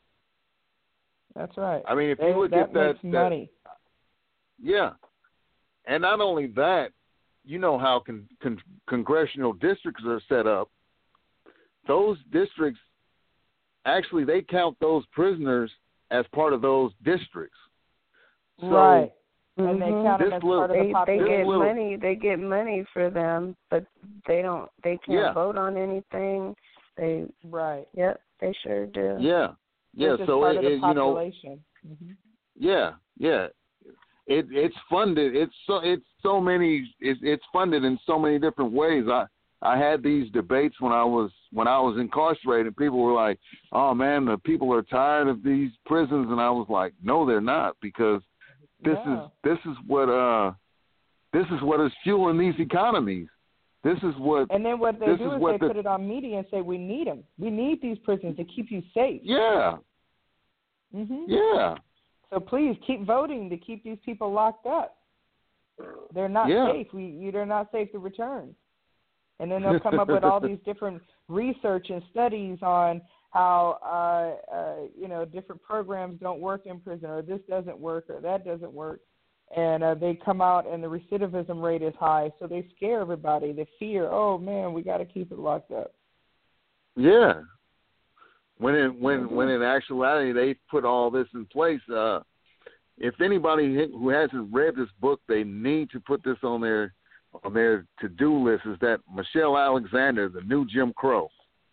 That's right. I mean, if They- you look that at that, makes that money. yeah, and not only that, you know how con, con, congressional districts are set up. Those districts, actually, they count those prisoners as part of those districts. So, Right. And they Mhm. count them This as little- part of They the they population. get little- money. They get money for them, but they don't. They can't Yeah. vote on anything. They. Right. Yep. They sure do. Yeah, yeah. They're just So part it, of the it, you know, population. Mm-hmm. yeah, yeah. It it's funded. It's so it's so many. It's it's funded in so many different ways. I I had these debates when I was when I was incarcerated. And people were like, "Oh man, the people are tired of these prisons," and I was like, "No, they're not, because this No. is this is what uh this is what is fueling these economies. This is what And then what they this do is is what they the- put it on media and say, we need them. We need these prisons to keep you safe. yeah hmm yeah So please keep voting to keep these people locked up. They're not Yeah. safe. We, you, they're not safe to return. And then they'll come up with all these different research and studies on how, uh, uh, you know, different programs don't work in prison, or this doesn't work, or that doesn't work. And uh, they come out and the recidivism rate is high, so they scare everybody. They fear, oh, man, we got to keep it locked up. yeah. When in when when in actuality they put all this in place. Uh, if anybody who hasn't read this book, they need to put this on their on their to-do list. Is that Michelle Alexander, The New Jim Crow?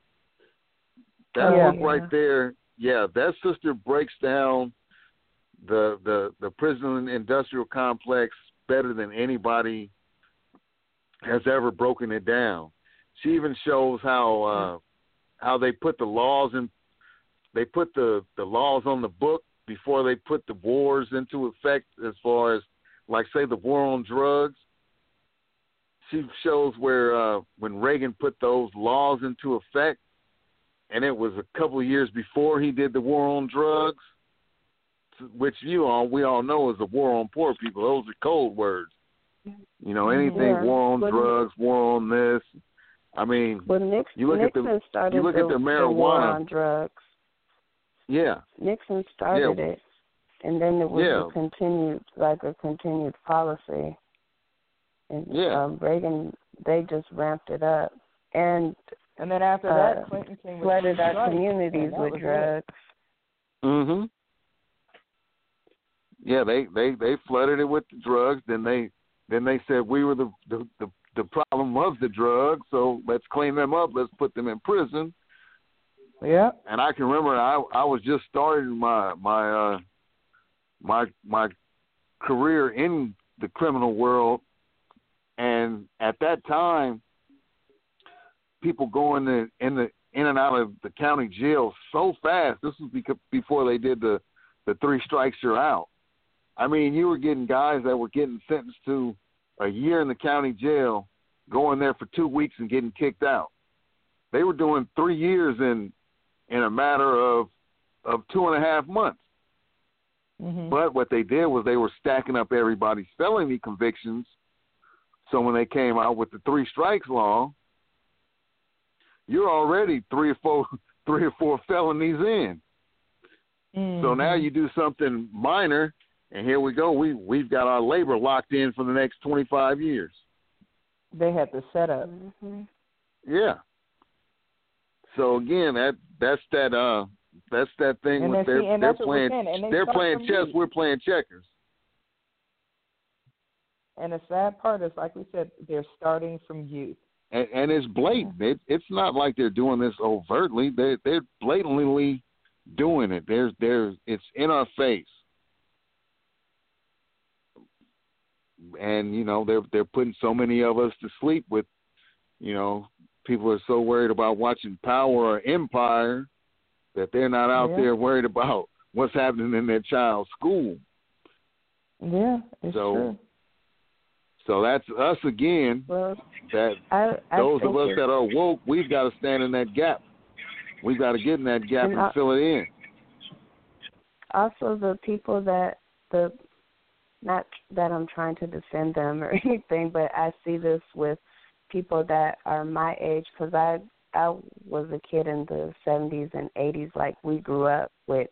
That Yeah. book right there, yeah, that sister breaks down the the the prison industrial complex better than anybody has ever broken it down. She even shows how uh, how they put the laws in. They put the, the laws on the book before they put the wars into effect, as far as, like, say, the war on drugs. She shows where uh, when Reagan put those laws into effect, and it was a couple of years before he did the war on drugs, which you all we all know is the war on poor people. Those are code words. You know, anything Yeah. war on Well, drugs, war on this. I mean, Well, Nixon, you look at the- Nixon started you look the, at the war marijuana. on drugs. yeah, Nixon started Yeah. it, and then it was Yeah. a continued, like a continued policy. And Yeah. um, Reagan, they just ramped it up, and And then after uh, that, Clinton came with flooded our strikes, communities and that with was it. drugs. Mhm. Yeah, they, they, they flooded it with the drugs. Then they then they said we were the, the the the problem of the drugs, so let's clean them up. Let's put them in prison. Yeah. And I can remember I I was just starting my my uh, my my career in the criminal world, and at that time, people going in, in the in and out of the county jail so fast. This was because, before they did the the three strikes you're out. I mean, you were getting guys that were getting sentenced to a year in the county jail, going there for two weeks and getting kicked out. they were doing three years in in a matter of of two and a half months. Mm-hmm. But what they did was they were stacking up everybody's felony convictions. So when they came out with the three strikes law, you're already three or four three or four felonies in. Mm-hmm. So now you do something minor, and here we go. We we've got our labor locked in for the next twenty-five years. They had the setup. Mm-hmm. Yeah. So again, that that's that uh that's that thing And with that's- they're, see, and they're that's what we're playing saying, and they they're start playing from chess, youth. we're playing checkers. And the sad part is, like we said, they're starting from youth. And, and it's blatant. It, it's not like they're doing this overtly. They they're blatantly doing it. There's there's it's in our face. And you know they're they're putting so many of us to sleep with, you know, people are so worried about watching Power or Empire that they're not out Yeah. there worried about what's happening in their child's school. Yeah, it's So, true. So that's us again. Well, That I, I those think of us it- that are woke, we've got to stand in that gap. We've got to get in that gap And and I- fill it in. also the people that the not that I'm trying to defend them or anything, but I see this with people that are my age, because I I was a kid in the seventies and eighties. Like, we grew up with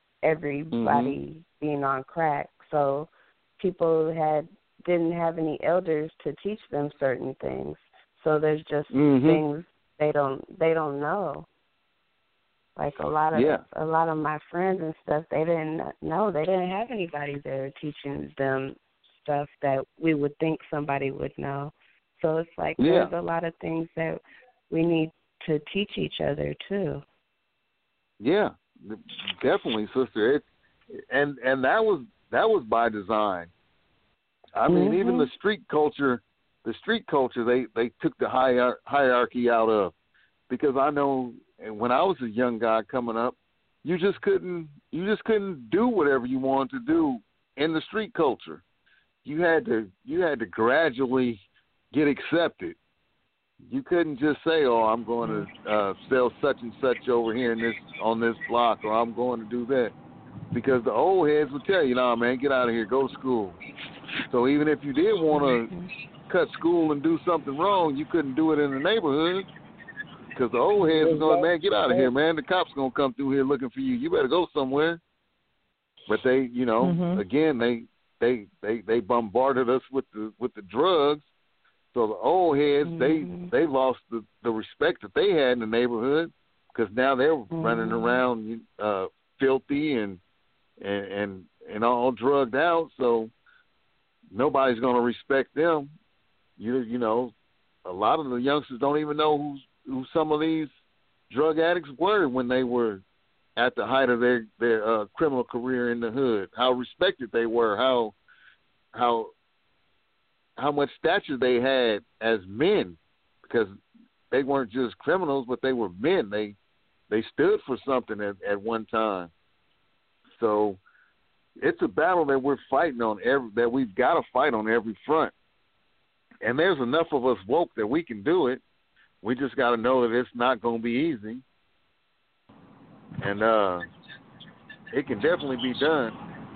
everybody Mm-hmm. being on crack, so people had didn't have any elders to teach them certain things. So there's just Mhm. things they don't they don't know. Like a lot of Yeah. a lot of my friends and stuff, they didn't know. They didn't have anybody there teaching them stuff that we would think somebody would know. So it's like Yeah. there's a lot of things that we need to teach each other too. Yeah, definitely, sister. It and and that was that was by design. I mean, Mhm. even the street culture, the street culture, they they took the hier- hierarchy out of, because I know when I was a young guy coming up, you just couldn't you just couldn't do whatever you wanted to do in the street culture. You had to you had to gradually get accepted. You couldn't just say, "Oh, I'm going to uh, sell such and such over here in this on this block," or "I'm going to do that," because the old heads would tell you, "No, man, get out of here, go to school." So even if you did want to cut school and do something wrong, you couldn't do it in the neighborhood, because the old heads were going, "Man, get out of here, man. The cops gonna come through here looking for you. You better go somewhere." But they, you know, Mhm. again, they they they they bombarded us with the with the drugs. So the old heads, Mhm. they they lost the, the respect that they had in the neighborhood, because now they're Mhm. running around uh, filthy and, and and and all drugged out. So nobody's going to respect them. You you know, a lot of the youngsters don't even know who who some of these drug addicts were when they were at the height of their their uh, criminal career in the hood. How respected they were. How how how much stature they had as men, because they weren't just criminals, but they were men. They they stood for something at, at one time. So it's a battle that we're fighting on every that we've got to fight on every front. And there's enough of us woke that we can do it. We just got to know that it's not going to be easy, and uh, it can definitely be done.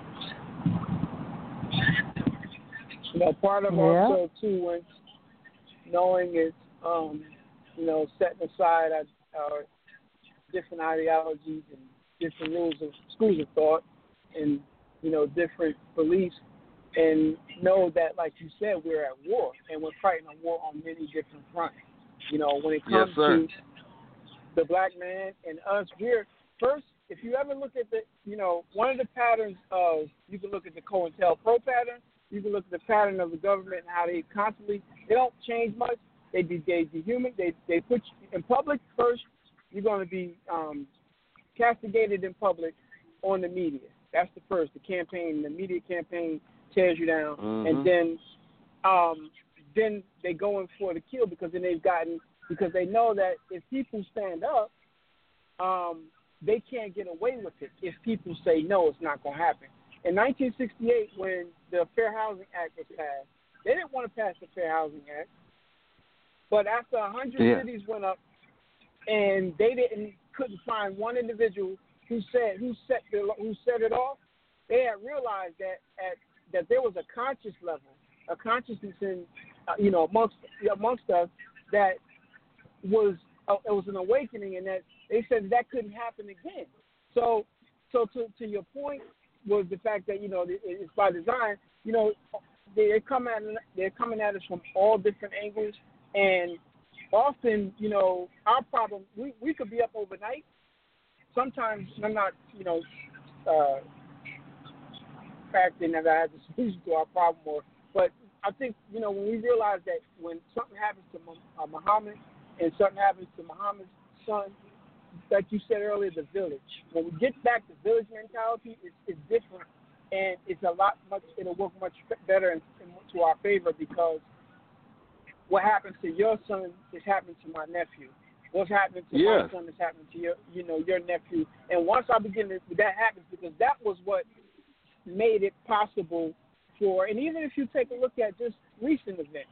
You know, part of Yeah. also too, when knowing is, um, you know, setting aside our, our different ideologies and different rules of schools of thought, and you know, different beliefs, and know that, like you said, we're at war, and we're fighting a war on many different fronts. You know, when it Yes, comes sir. to the black man and us, we're first. If you ever look at the, you know, one of the patterns of, you can look at the COINTELPRO pattern. You can look at the pattern of the government and how they constantly, they don't change much. They de, they dehuman, they they put you in public first. You're going to be um, castigated in public on the media. That's the first. The campaign, the media campaign tears you down, Mhm. and then um, then they go in for the kill, because then they've gotten, because they know that if people stand up, um, they can't get away with it. If people say no, it's not going to happen. In nineteen sixty-eight, when the Fair Housing Act was passed, they didn't want to pass the Fair Housing Act. But after one hundred Yeah. cities went up, and they didn't couldn't find one individual who said who set the, who set it off. They had realized that at that there was a conscious level, a consciousness in uh, you know amongst amongst us that was uh, it was an awakening, and that they said that couldn't happen again. So so to to your point was the fact that you know it, it's by design. You know they're coming at they're coming at us from all different angles, and often you know our problem we, we could be up overnight. Sometimes I'm not you know uh, factoring that I have the solution to our problem, or but I think you know when we realize that when something happens to uh, Muhammad and something happens to Muhammad's son, like you said earlier, the village. When we get back to village mentality, it's, it's different, and it's a lot much. It'll work much better in, in, to our favor because what happens to your son is happening to my nephew. What's happening to yes. my son is happening to your, you know, your nephew. And once I begin to, that happens because that was what made it possible for. And even if you take a look at just recent events,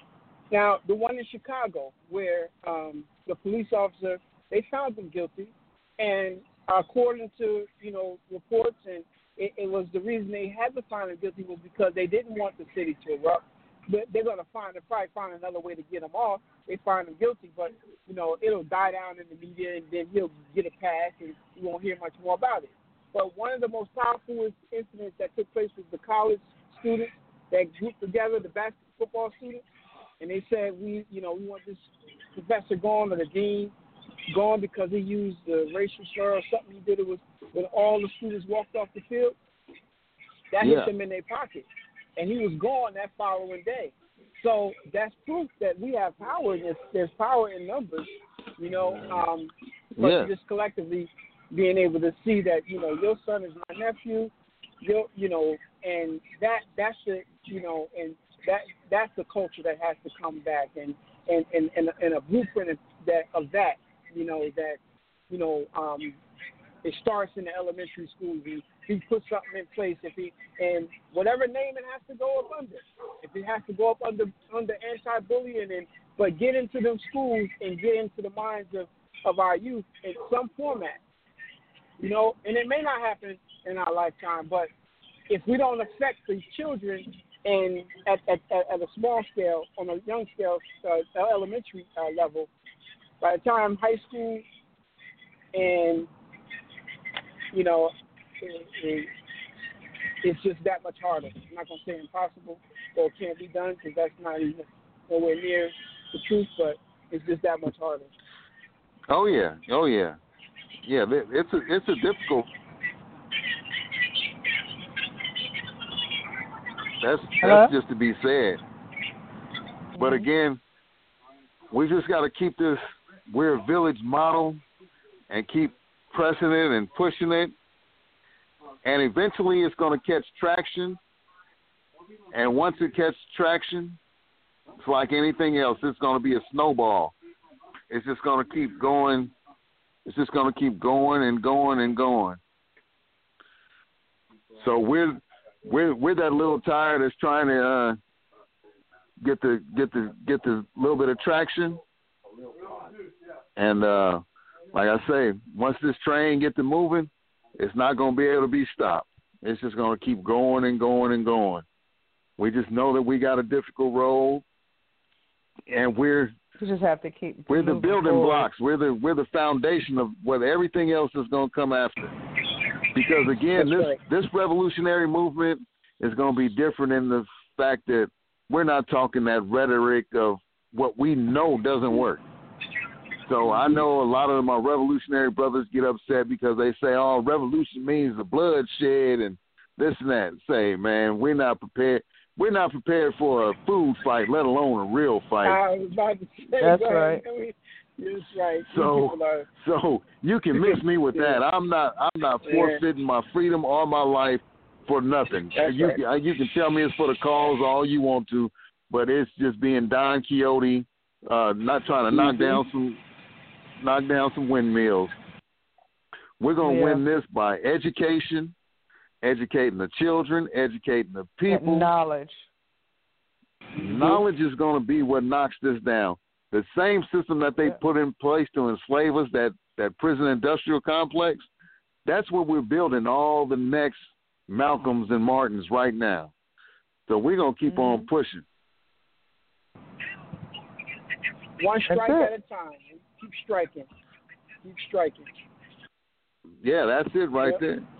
now the one in Chicago where um, the police officer. They found them guilty, and according to, you know, reports, and it, it was the reason they had to find them guilty was because they didn't want the city to erupt. But they're going to find, they'll probably find another way to get them off. They find them guilty, but, you know, it'll die down in the media, and then he'll get a pass, and you won't hear much more about it. But one of the most powerful incidents that took place was the college students that grouped together, the basketball students, and they said, we, you know, we want this professor gone, or the dean gone because he used the racial slur or something he did. It was when all the students walked off the field. That yeah. hit them in their pocket, and he was gone that following day. So that's proof that we have power. There's, there's power in numbers, you know. Um, but yeah. just collectively being able to see that you know your son is my nephew, your you know, and that that's the you know, and that that's the culture that has to come back, and and and and, and a blueprint of that of that. You know, that, you know, um, it starts in the elementary schools. He, he puts something in place. If he, and whatever name it has to go up under. If it has to go up under under anti-bullying, and but get into them schools and get into the minds of, of our youth in some format. You know, and it may not happen in our lifetime, but if we don't affect these children and at, at, at a small scale, on a young scale, uh, elementary uh, level, by the time high school and, you know, it, it, it's just that much harder. I'm not going to say impossible or it can't be done because that's not even nowhere near the truth, but it's just that much harder. Oh, yeah. Oh, yeah. Yeah, it's a, it's a difficult. That's, that's just to be said. But again, we just got to keep this. We're a village model and keep pressing it and pushing it. And eventually it's going to catch traction. And once it catches traction, it's like anything else. It's going to be a snowball. It's just going to keep going. It's just going to keep going and going and going. So we're we're we're that little tire that's trying to uh, get the get the get the little bit of traction. And uh, like I say, once this train gets to moving, it's not going to be able to be stopped. It's just going to keep going and going and going. We just know that we got a difficult road, and we're you just have to keep. We're the building forward. blocks. We're the we're the foundation of what everything else is going to come after. Because again, That's this right. this revolutionary movement is going to be different in the fact that we're not talking that rhetoric of what we know doesn't work. So I know a lot of my revolutionary brothers get upset because they say, oh, revolution means the bloodshed and this and that. Say, man, we're not prepared. We're not prepared for a food fight, let alone a real fight. I was about to say, That's go right. ahead. That's right. So, Are, so you can mix me with that. I'm not, I'm not forfeiting my freedom or my life for nothing. That's you, right. can, you can tell me it's for the cause all you want to, but it's just being Don Quixote, uh, not trying to knock Mm-hmm. down some. knock down some windmills. We're going to Yeah. win this by education, educating the children, educating the people. Knowledge. Knowledge is going to be what knocks this down. the same system that they Yeah. put in place to enslave us, that, that prison industrial complex, that's what we're building all the next Malcolms and Martins right now. So we're going to keep mm-hmm. on pushing. One strike That's at it. a time. Keep striking. Keep striking. Yeah, that's it right Yep. there.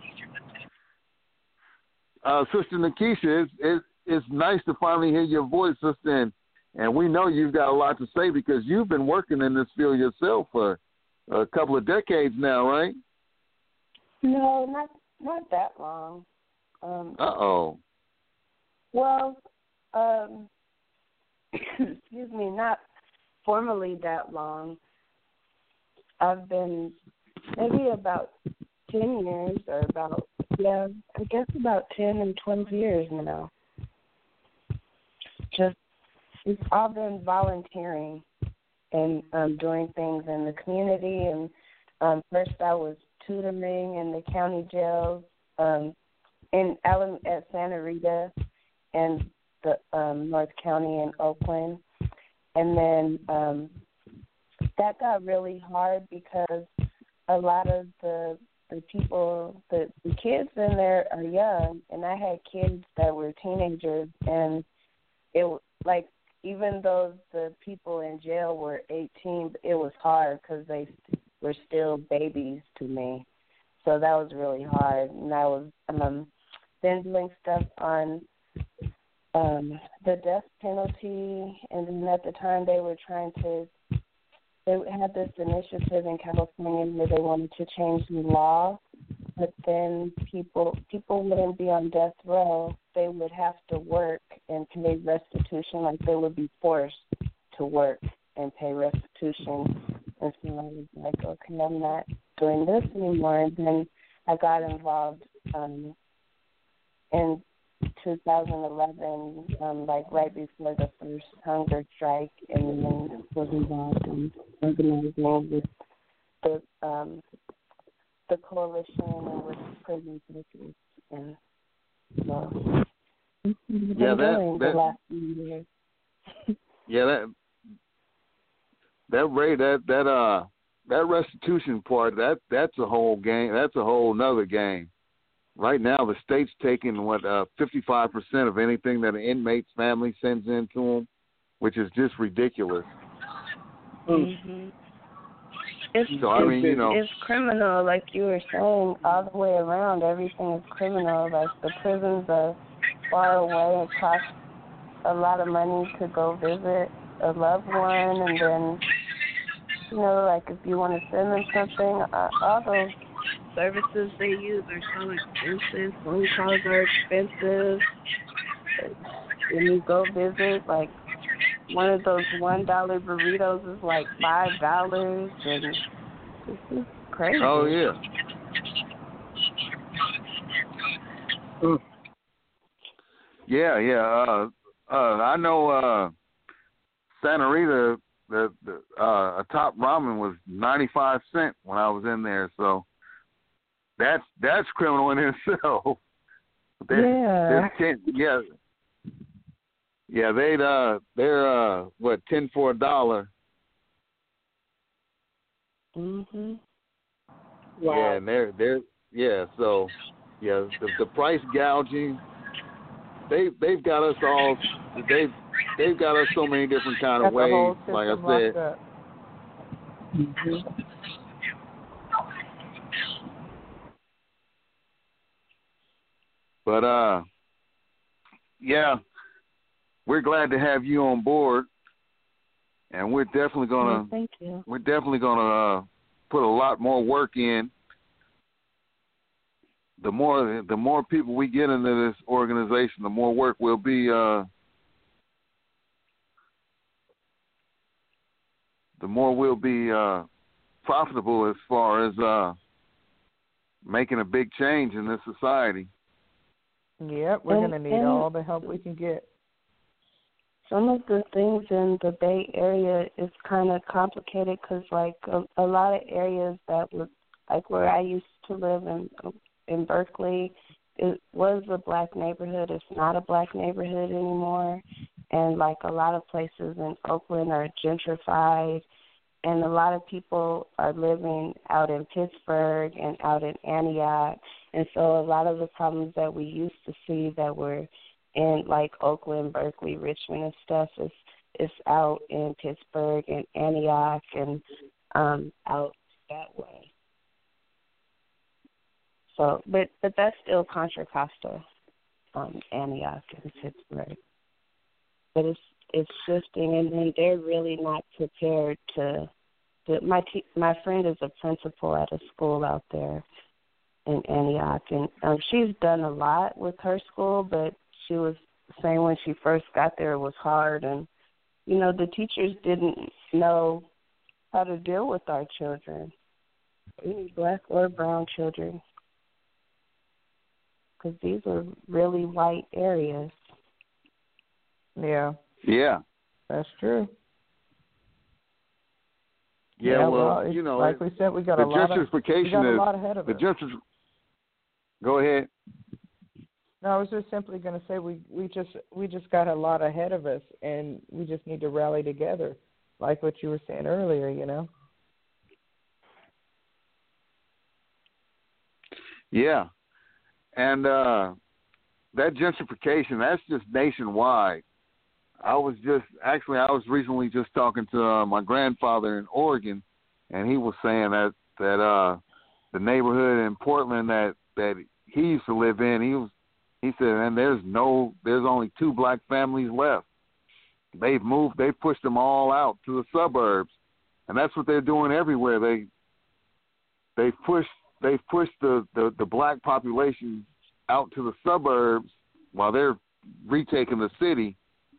Uh, Sister Nikisha, it's, it's, it's nice to finally hear your voice, sister, and, and we know you've got a lot to say because you've been working in this field yourself for a couple of decades now, right? No, not not that long. Um, Uh-oh. Well, um, excuse me, not formally that long. I've been maybe about ten years or about, yeah, I guess about ten and twelve years now. Just, it's all been volunteering and um, doing things in the community. And um, first I was tutoring in the county jails um, in Alam- at Santa Rita and the um, North County in Oakland. And then um, that got really hard because a lot of the the people, the, the kids in there are young, and I had kids that were teenagers, and it like even though the people in jail were eighteen, it was hard because they were still babies to me. So that was really hard, and I was um, then doing stuff on um, the death penalty, and then at the time they were trying to, they had this initiative in California where they wanted to change the law, but then people people wouldn't be on death row. They would have to work and pay restitution, like they would be forced to work and pay restitution. And so I was like, okay, I'm not doing this anymore. And then I got involved um, in two thousand eleven, um, like right before the first hunger strike, and then was involved in organizing with the um, the coalition and with prison workers. And so, Yeah, that, that the last few years. yeah, that that Ray, that that uh that restitution part, that that's a whole game. That's a whole nother game. Right now, the state's taking what uh, fifty-five percent of anything that an inmate's family sends in to them, which is just ridiculous. Mm-hmm. It's, so I mean, you know, it's criminal, like you were saying, all the way around. Everything is criminal. Like the prisons are far away. It costs a lot of money to go visit a loved one, and then you know, like if you want to send them something, uh, all those services they use are so expensive. Phone calls are expensive. When you go visit, like one of those one dollar burritos is like five dollars, and this is crazy. Oh yeah. Mm. Yeah, yeah. Uh, uh, I know uh, Santa Rita, the, the uh, a top ramen was ninety-five cents when I was in there, so. That's that's criminal in itself. They're, yeah. They're ten, yeah. Yeah, they'd uh they're uh what, ten for a dollar. Mhm. Wow. Yeah, and they're they're yeah, so yeah, the, the price gouging, they they've got us all they've they've got us so many different kind of Got the whole ways, like I system said. locked up. Mm-hmm. But uh, yeah, we're glad to have you on board, and we're definitely gonna. Oh, thank you. We're definitely gonna uh, put a lot more work in. The more the more people we get into this organization, the more work will be. Uh, the more we'll be uh, profitable as far as uh, making a big change in this society. Yep, we're And- going to need and- all the help we can get. Some of the things in the Bay Area is kind of complicated because, like, a, a lot of areas that were, like, where I used to live in in Berkeley, it was a black neighborhood. It's not a black neighborhood anymore. and like a lot of places in Oakland are gentrified, and a lot of people are living out in Pittsburgh and out in Antioch, and so a lot of the problems that we used to see that were in like Oakland, Berkeley, Richmond and stuff is is out in Pittsburgh and Antioch and um, out that way. So, but but that's still Contra Costa, um, Antioch and Pittsburgh. But it's it's shifting, and then they're really not prepared to. to my te- my friend is a principal at a school out there in Antioch, and um, she's done a lot with her school, but she was saying when she first got there it was hard, and you know the teachers didn't know how to deal with our children, any black or brown children, because these are really white areas. Yeah. Yeah. That's true. Yeah, yeah well, well you know, like we said, we got the a lot of we gentrification got a is lot ahead of the us. gentrif- Go ahead. No, I was just simply going to say we, we just we just got a lot ahead of us, and we just need to rally together, like what you were saying earlier. You know. Yeah, and uh, that gentrification, that's just nationwide. I was just, actually, I was recently just talking to uh, my grandfather in Oregon, and he was saying that, that uh, the neighborhood in Portland that, that he used to live in, he was, he said, and there's no, there's only two black families left. They've moved, they've pushed them all out to the suburbs, and that's what they're doing everywhere. They, they've pushed, they've pushed the, the, the black population out to the suburbs while they're retaking the city.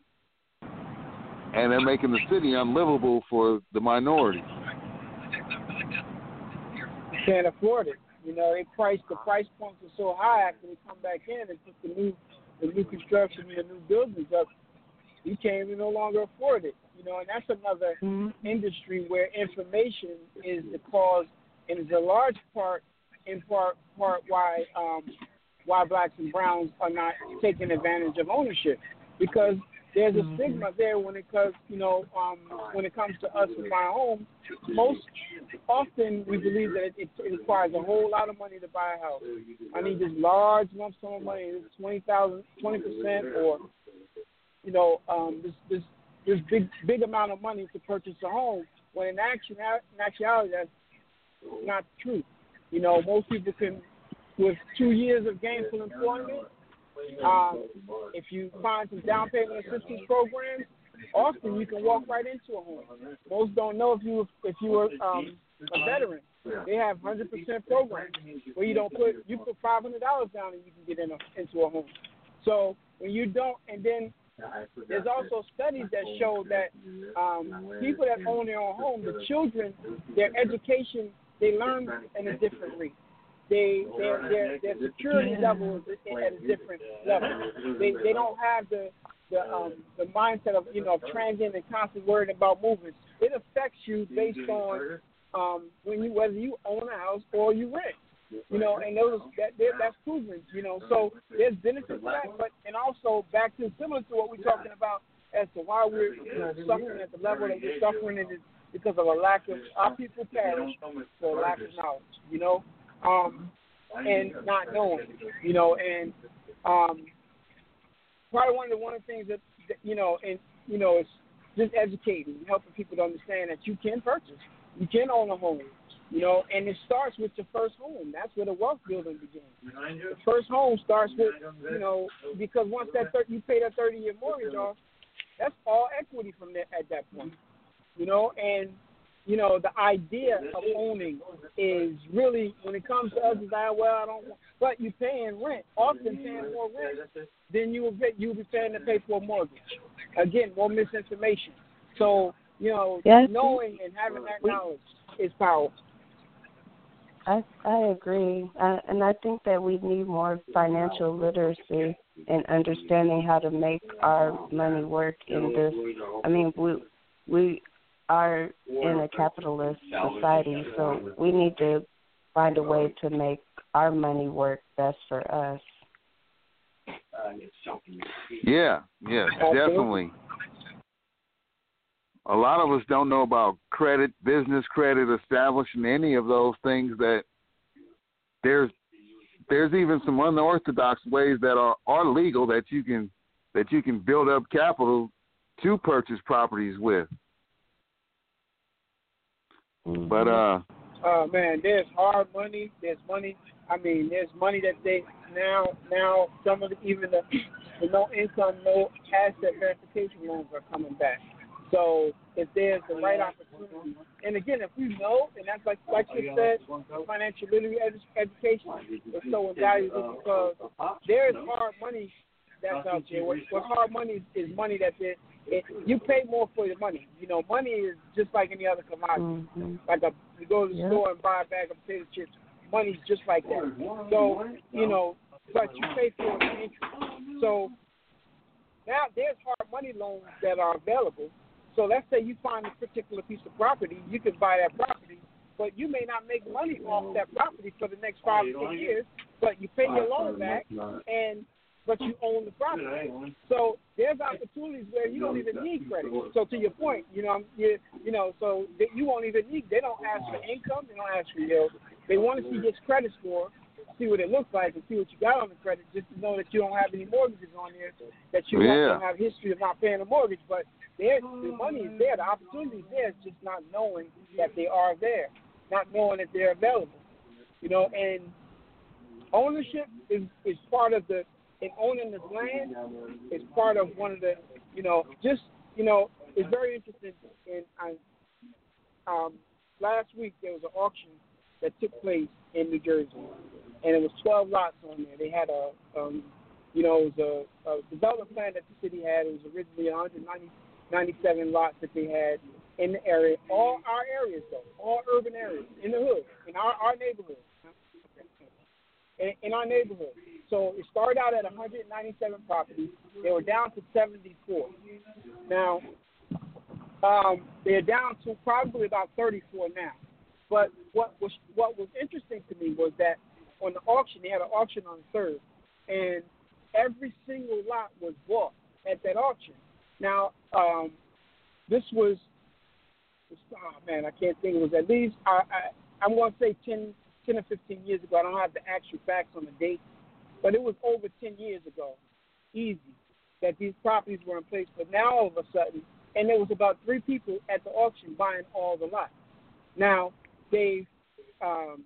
And they're making the city unlivable for the minorities. Can't afford it. You know, they price the price points are so high after they come back in and put the new the new construction and the new buildings up. You can't even no longer afford it. You know, and that's another mm-hmm. industry where information is the cause, and is a large part, in part, part why um, why blacks and browns are not taking advantage of ownership, because there's a stigma there when it comes, you know, um, when it comes to us to buy a home. Most often we believe that it, it requires a whole lot of money to buy a house. I need this large lump sum of money, this twenty thousand, twenty percent, or you know, um, this this this big big amount of money to purchase a home. When in action, in actuality, that's not true. You know, most people can, with two years of gainful employment. Um, if you find some down payment assistance programs, often you can walk right into a home. Most don't know if you if you were um, a veteran. They have one hundred percent programs where you don't put you put five hundred dollars down and you can get in a, into a home. So when you don't, and then there's also studies that show that um, people that own their own home, the children, their education, they learn at a different rate. They their their their security level is at a different level. They they don't have the the um the mindset of you know of transient and constantly worried about moving. It affects you based on um when you whether you own a house or you rent. You know, and those that that's proven. You know, so there's benefits to that, but and also back to similar to what we're talking about as to why we're you know suffering at the level that we're suffering, and it's because of a lack of our people perish for a lack of knowledge. You know. Um, and not knowing, you know, and um, probably one of the one of the things that, that you know, and you know, it's just educating, helping people to understand that you can purchase, you can own a home, you know, and it starts with your first home. That's where the wealth building begins. The first home starts with, you know, because once that thir- you pay that thirty-year mortgage off, that's all equity from there at that point, you know, and. You know, the idea of owning is really, when it comes to us, is like, well, I don't want, but you're paying rent, often paying more rent than you will pay, you'll be paying to pay for a mortgage. Again, more misinformation. So, you know, yes. knowing and having that knowledge is powerful. I I agree, uh, and I think that we need more financial literacy and understanding how to make our money work in this. I mean, we we. are in a capitalist society, so we need to find a way to make our money work best for us. Yeah, yeah, definitely. A lot of us don't know about credit, business credit, establishing any of those things. That there's there's even some unorthodox ways that are, are legal that you can that you can build up capital to purchase properties with. Mm-hmm. But uh, uh man, there's hard money. There's money. I mean, there's money that they now now some of the, even the, the no income, no asset verification loans are coming back. So if there's the right opportunity, and again, if we know, and that's like like you said, financial literacy edu- education is so invaluable because there is hard money that's out there. What, what hard money is, is money that it, it, you pay more for your money. You know, money is just like any other commodity. Mm-hmm. Like a, you go to the yeah. store and buy a bag of potato chips. Money's just like that. So you know, but you pay for it in interest. So now there's hard money loans that are available. So let's say you find a particular piece of property, you can buy that property, but you may not make money off that property for the next five or six years, but you pay your loan back, and but you own the property. So there's opportunities where you don't even need credit. So to your point, you know, you, you know, so that you won't even need. They don't ask for income, they don't ask for yield. They want to see your credit score, see what it looks like, and see what you got on the credit, just to know that you don't have any mortgages on there, that you yeah. don't have a history of not paying a mortgage, but there, the money is there, the opportunity is there, it's just not knowing that they are there, not knowing that they're available. You know, and ownership is, is part of the, and owning this land is part of one of the, you know, just, you know, it's very interesting. And I, um, last week there was an auction that took place in New Jersey, and it was twelve lots on there. They had a, um, you know, it was a, a development plan that the city had. It was originally one hundred ninety-seven lots that they had in the area, all our areas though, all urban areas, in the hood, in our, our neighborhood, in, in our neighborhood. So it started out at one hundred ninety-seven properties. They were down to seventy-four. Now, um, they're down to probably about thirty-four now. But what was what was interesting to me was that on the auction, they had an auction on the third, and every single lot was bought at that auction. Now, um, this was, oh man, I can't think. It was at least, I, I, I'm going to say ten, ten or fifteen years ago. I don't have the actual facts on the date, but it was over ten years ago, easy, that these properties were in place. But now all of a sudden, and there was about three people at the auction buying all the lots. Now, they, um,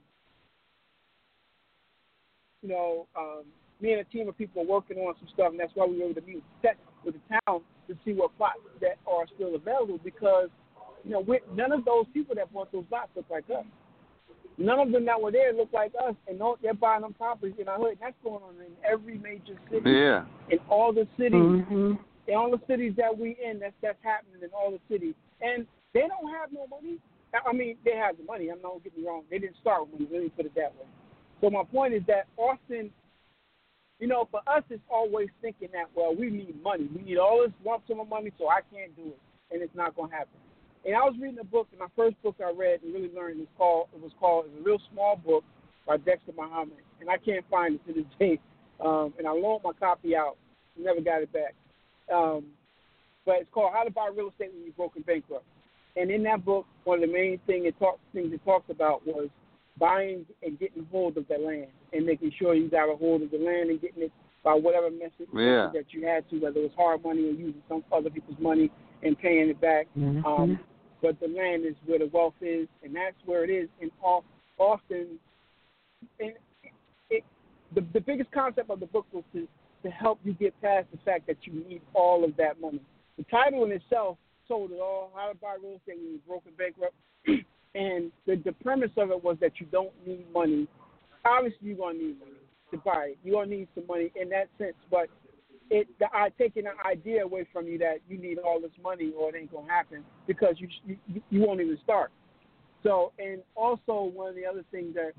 you know, um, me and a team of people are working on some stuff, and that's why we were able to meet with the town to see what plots that are still available because, you know, we're, none of those people that bought those lots look like us. None of them that were there look like us, and no, they're buying them properties in our hood. That's going on in every major city. Yeah. In all the cities, mm-hmm. in all the cities that we in, that's that's happening in all the cities. And they don't have no money. I mean, they have the money. I'm not gonna get me wrong. They didn't start with money. Let me put it that way. So my point is that often, you know, for us, it's always thinking that, well, we need money. We need all this lump sum of money, so I can't do it, and it's not gonna happen. And I was reading a book, and my first book I read and really learned was called, it was called, it was a real small book by Dexter Muhammad, and I can't find it to this day. Um, and I loaned my copy out, never got it back. Um, but it's called How to Buy Real Estate When You're Broke and Bankrupt. And in that book, one of the main thing it talk, things it talks about was buying and getting hold of the land and making sure you got a hold of the land and getting it by whatever method yeah. that you had to, whether it was hard money or using some other people's money and paying it back. Mm-hmm. Um, but the land is where the wealth is, and that's where it is. And often, and it, the, the biggest concept of the book was to, to help you get past the fact that you need all of that money. The title in itself told it all, How to Buy Real Estate When You're Broke and Bankrupt. And the, the premise of it was that you don't need money. Obviously, you're going to need money to buy it. You're going to need some money in that sense. But it, the, I taking the idea away from you that you need all this money or it ain't going to happen because you, you you won't even start. So, and also one of the other things that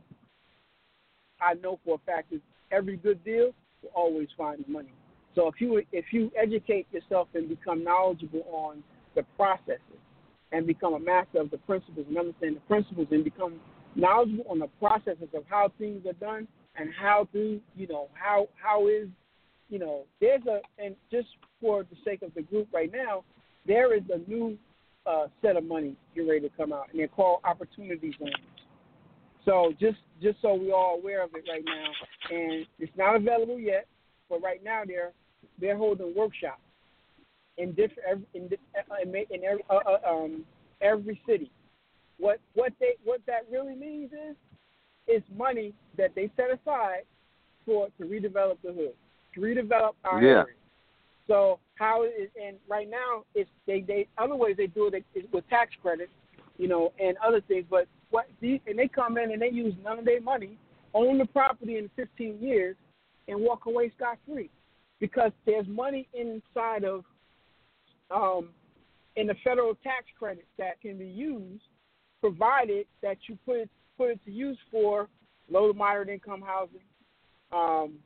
I know for a fact is every good deal will always find money. So if you if you educate yourself and become knowledgeable on the processes and become a master of the principles and understand the principles and become knowledgeable on the processes of how things are done and how to, you know, how how is you know, there's a, and just for the sake of the group right now, there is a new uh, set of money getting ready to come out, and they're called opportunity zones. So just just so we're all aware of it right now, and it's not available yet, but right now they're they're holding workshops in different in in, in every, uh, uh, um, every city. What what they what that really means is it's money that they set aside for to redevelop the hood, to redevelop our yeah. area. So how it is, and right now it's they they other ways they do it is with tax credits, you know, and other things. But what these, and they come in and they use none of their money, own the property in fifteen years, and walk away scot free, because there's money inside of um, in the federal tax credits that can be used, provided that you put it put it to use for low to moderate income housing. Um,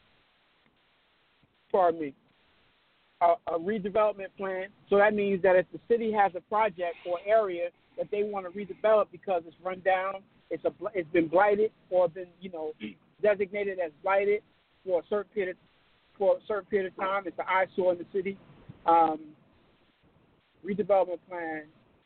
pardon me. A, a redevelopment plan. So that means that if the city has a project or area that they want to redevelop because it's run down, it's a it's been blighted or been you know designated as blighted for a certain period for a certain period of time, it's an eyesore in the city. Um, redevelopment plan,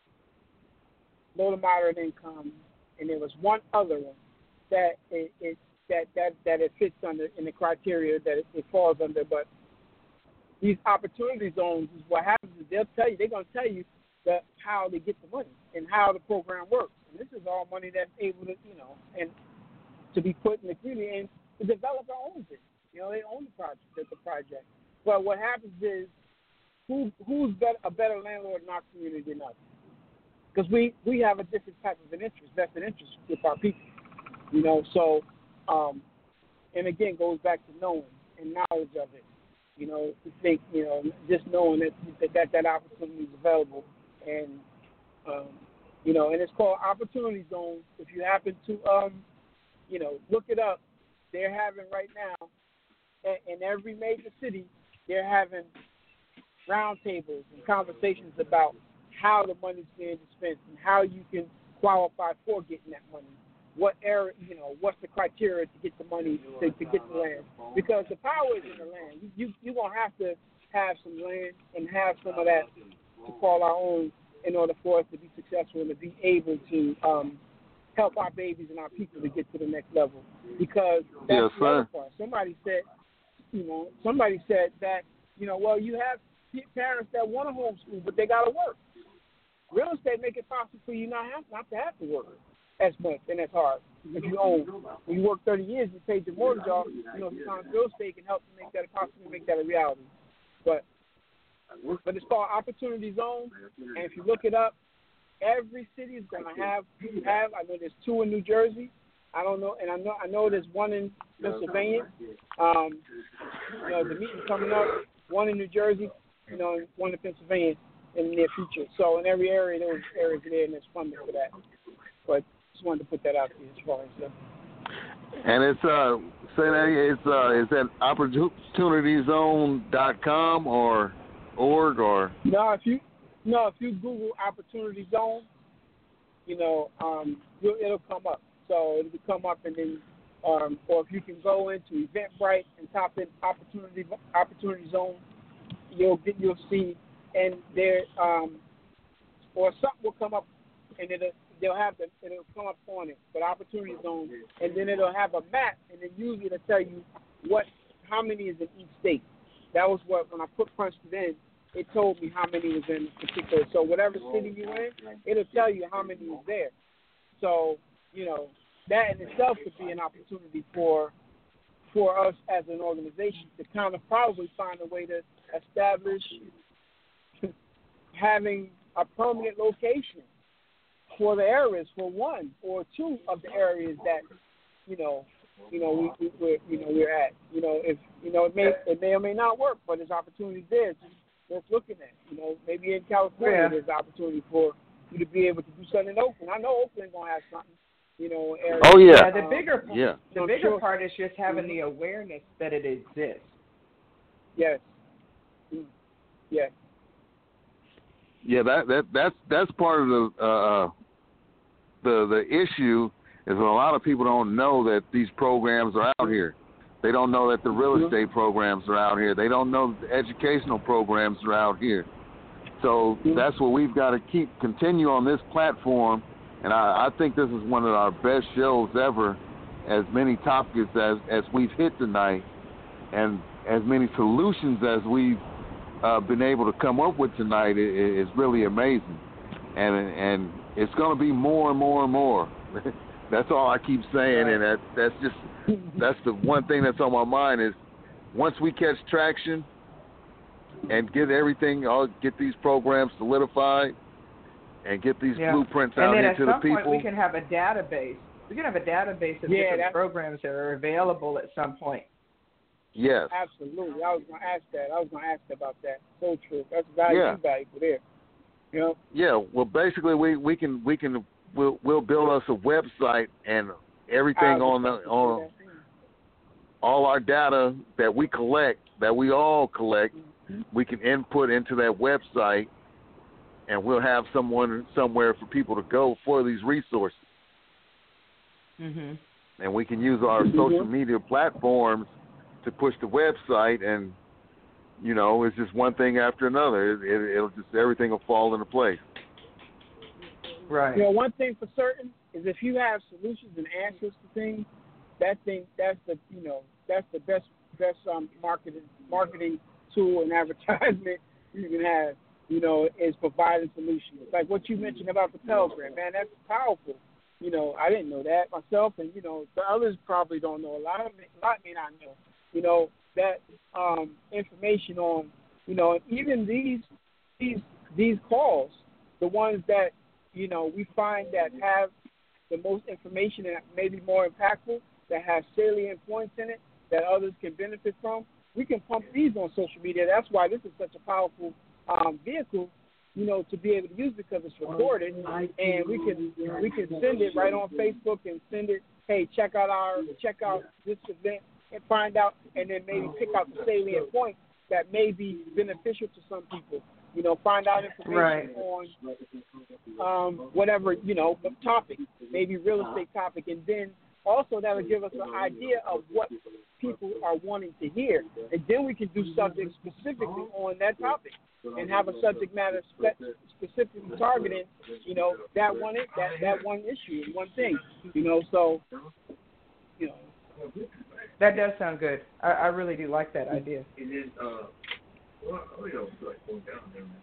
low to moderate income, and there was one other one that it, it that that that it fits under in the criteria that it, it falls under, but these opportunity zones is what happens is they'll tell you, they're going to tell you that how they get the money and how the program works. And this is all money that's able to, you know, and to be put in the community, and the developer owns it. You know, they own the project, the project. But what happens is, who who's better, a better landlord in our community than us? Because we, we have a different type of an interest, vested interest with our people. You know, so, um, and again, goes back to knowing and knowledge of it. You know, to think, you know, just knowing that that, that opportunity is available. And, um, you know, and it's called Opportunity Zones. If you happen to, um, you know, look it up, they're having right now, in every major city, they're having roundtables and conversations about how the money's being dispensed and how you can qualify for getting that money. What area, you know, what's the criteria to get the money, to, to get the land? Because the power is in the land. You, you, you're going to have to have some land and have some of that to call our own in order for us to be successful and to be able to um, help our babies and our people to get to the next level. Because that's yes, the other part. Somebody said, you know, somebody said that, you know, well, you have parents that want to homeschool, but they got to work. Real estate make it possible for you not have not to have to work as much and as hard. If you own, when you work thirty years, you paid your mortgage off. You know, sometimes real estate can help to make that possibly make that a reality. But but it's called Opportunity Zone, and if you look it up, every city is going to have have. I know there's two in New Jersey. I don't know, and I know I know there's one in Pennsylvania. Um, you know, the meeting coming up. One in New Jersey, you know, and one in Pennsylvania in the near future. So in every area, there's areas there, and there's funding for that. But just wanted to put that out there as far as that. And it's uh, say that it's uh, is that opportunity zone dot com or org or no? If you no, if you Google Opportunity Zone, you know, um, you'll, it'll come up. So it'll come up, and then um, or if you can go into Eventbrite and type in Opportunity Opportunity Zone, you'll get you'll see, and there um, or something will come up, and it'll. They'll have the, it'll come up on it, but Opportunity Zone, and then it'll have a map, and then usually it'll tell you what, how many is in each state. That was what, when I put punched it in, it told me how many was in particular. So whatever city you're in, it'll tell you how many is there. So, you know, that in itself could be an opportunity for, for us as an organization to kind of probably find a way to establish having a permanent location for the areas, for one or two of the areas that, you know, you know, we, we we're, you know, we're at. You know, if you know, it may it may or may not work, but there's opportunities there. Just worth looking at. You know, maybe in California yeah. there's opportunity for you to be able to do something in Oakland. I know Oakland's gonna have something. You know, areas. Oh yeah. Yeah, the bigger um, yeah. the bigger sure. part is just having the awareness that it exists. Yes. Mm. Yes. Yeah, that that that's that's part of the uh, the the issue is that a lot of people don't know that these programs are out here. They don't know that the real estate programs are out here. They don't know that the educational programs are out here. So that's what we've got to keep, continue on this platform. And I, I think this is one of our best shows ever, as many topics as, as we've hit tonight, and as many solutions as we've uh, been able to come up with tonight is really amazing. And and it's going to be more and more and more. That's all I keep saying, and that that's just that's the one thing that's on my mind is once we catch traction and get everything, I'll get these programs solidified and get these yeah. blueprints and out then here at to some the people. Point we can have a database. We can have a database of yeah, different programs that are available at some point. Yes. Absolutely. I was going to ask that. I was going to ask about that. So true. That's value yeah. valuable there. You know? Yeah. Well, basically, we, we can we can we'll we'll build us a website and everything on the on all our data that we collect, that we all collect, mm-hmm. we can input into that website, and we'll have someone somewhere for people to go for these resources. Mm-hmm. And we can use our mm-hmm. social media platforms to push the website, and you know, it's just one thing after another. It, it, it'll just everything will fall into place. Right. You know, one thing for certain is if you have solutions and answers to things, that thing that's the you know that's the best best um marketing marketing tool and advertisement you can have. You know, is providing solutions. Like what you mentioned about the Pell Grant, man, that's powerful. You know, I didn't know that myself, and you know, the others probably don't know. A lot of a lot may not know. You know, that um, information on, you know, and even these these these calls, the ones that you know we find that have the most information and maybe more impactful, that have salient points in it that others can benefit from. We can pump these on social media. That's why this is such a powerful um, vehicle, you know, to be able to use because it's recorded, and we can we can send it right on Facebook and send it. Hey, check out our check out this event and find out, and then maybe pick out the salient points that may be beneficial to some people. You know, find out information right. on um, whatever you know topic, maybe real estate topic, and then also that'll give us an idea of what people are wanting to hear, and then we can do subjects specifically on that topic and have a subject matter spe- specifically targeting, you know, that one that that one issue, one thing, you know. So, you know, that does sound good. I, I really do like that idea. It is. Uh, well, I really don't feel like going down there, man.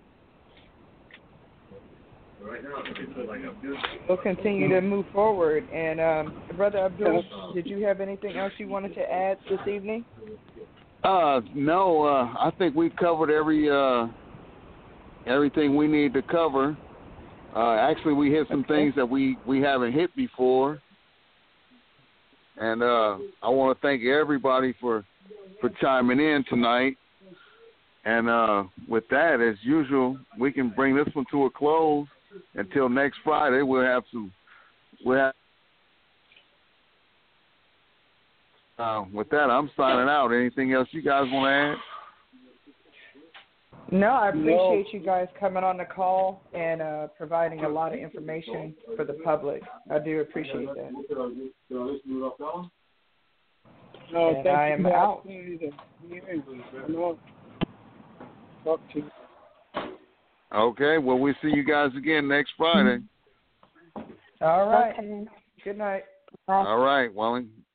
Right now, it's like I'm good. We'll continue to move forward. And um, Brother Abdul, did you have anything else you wanted to add this evening? Uh, no, uh, I think we've covered every uh, everything we need to cover. Uh, actually, we hit some okay. things that we, we haven't hit before. And uh, I want to thank everybody for, for chiming in tonight. And uh, with that, as usual, we can bring this one to a close. Until next Friday, we'll have some. We'll have. Uh, with that, I'm signing out. Anything else you guys want to add? No, I appreciate you guys coming on the call and uh, providing a lot of information for the public. I do appreciate that. No, and I am out. Talk to you. Okay, well, we'll see you guys again next Friday. All right. Okay. Good night. All right, Welling.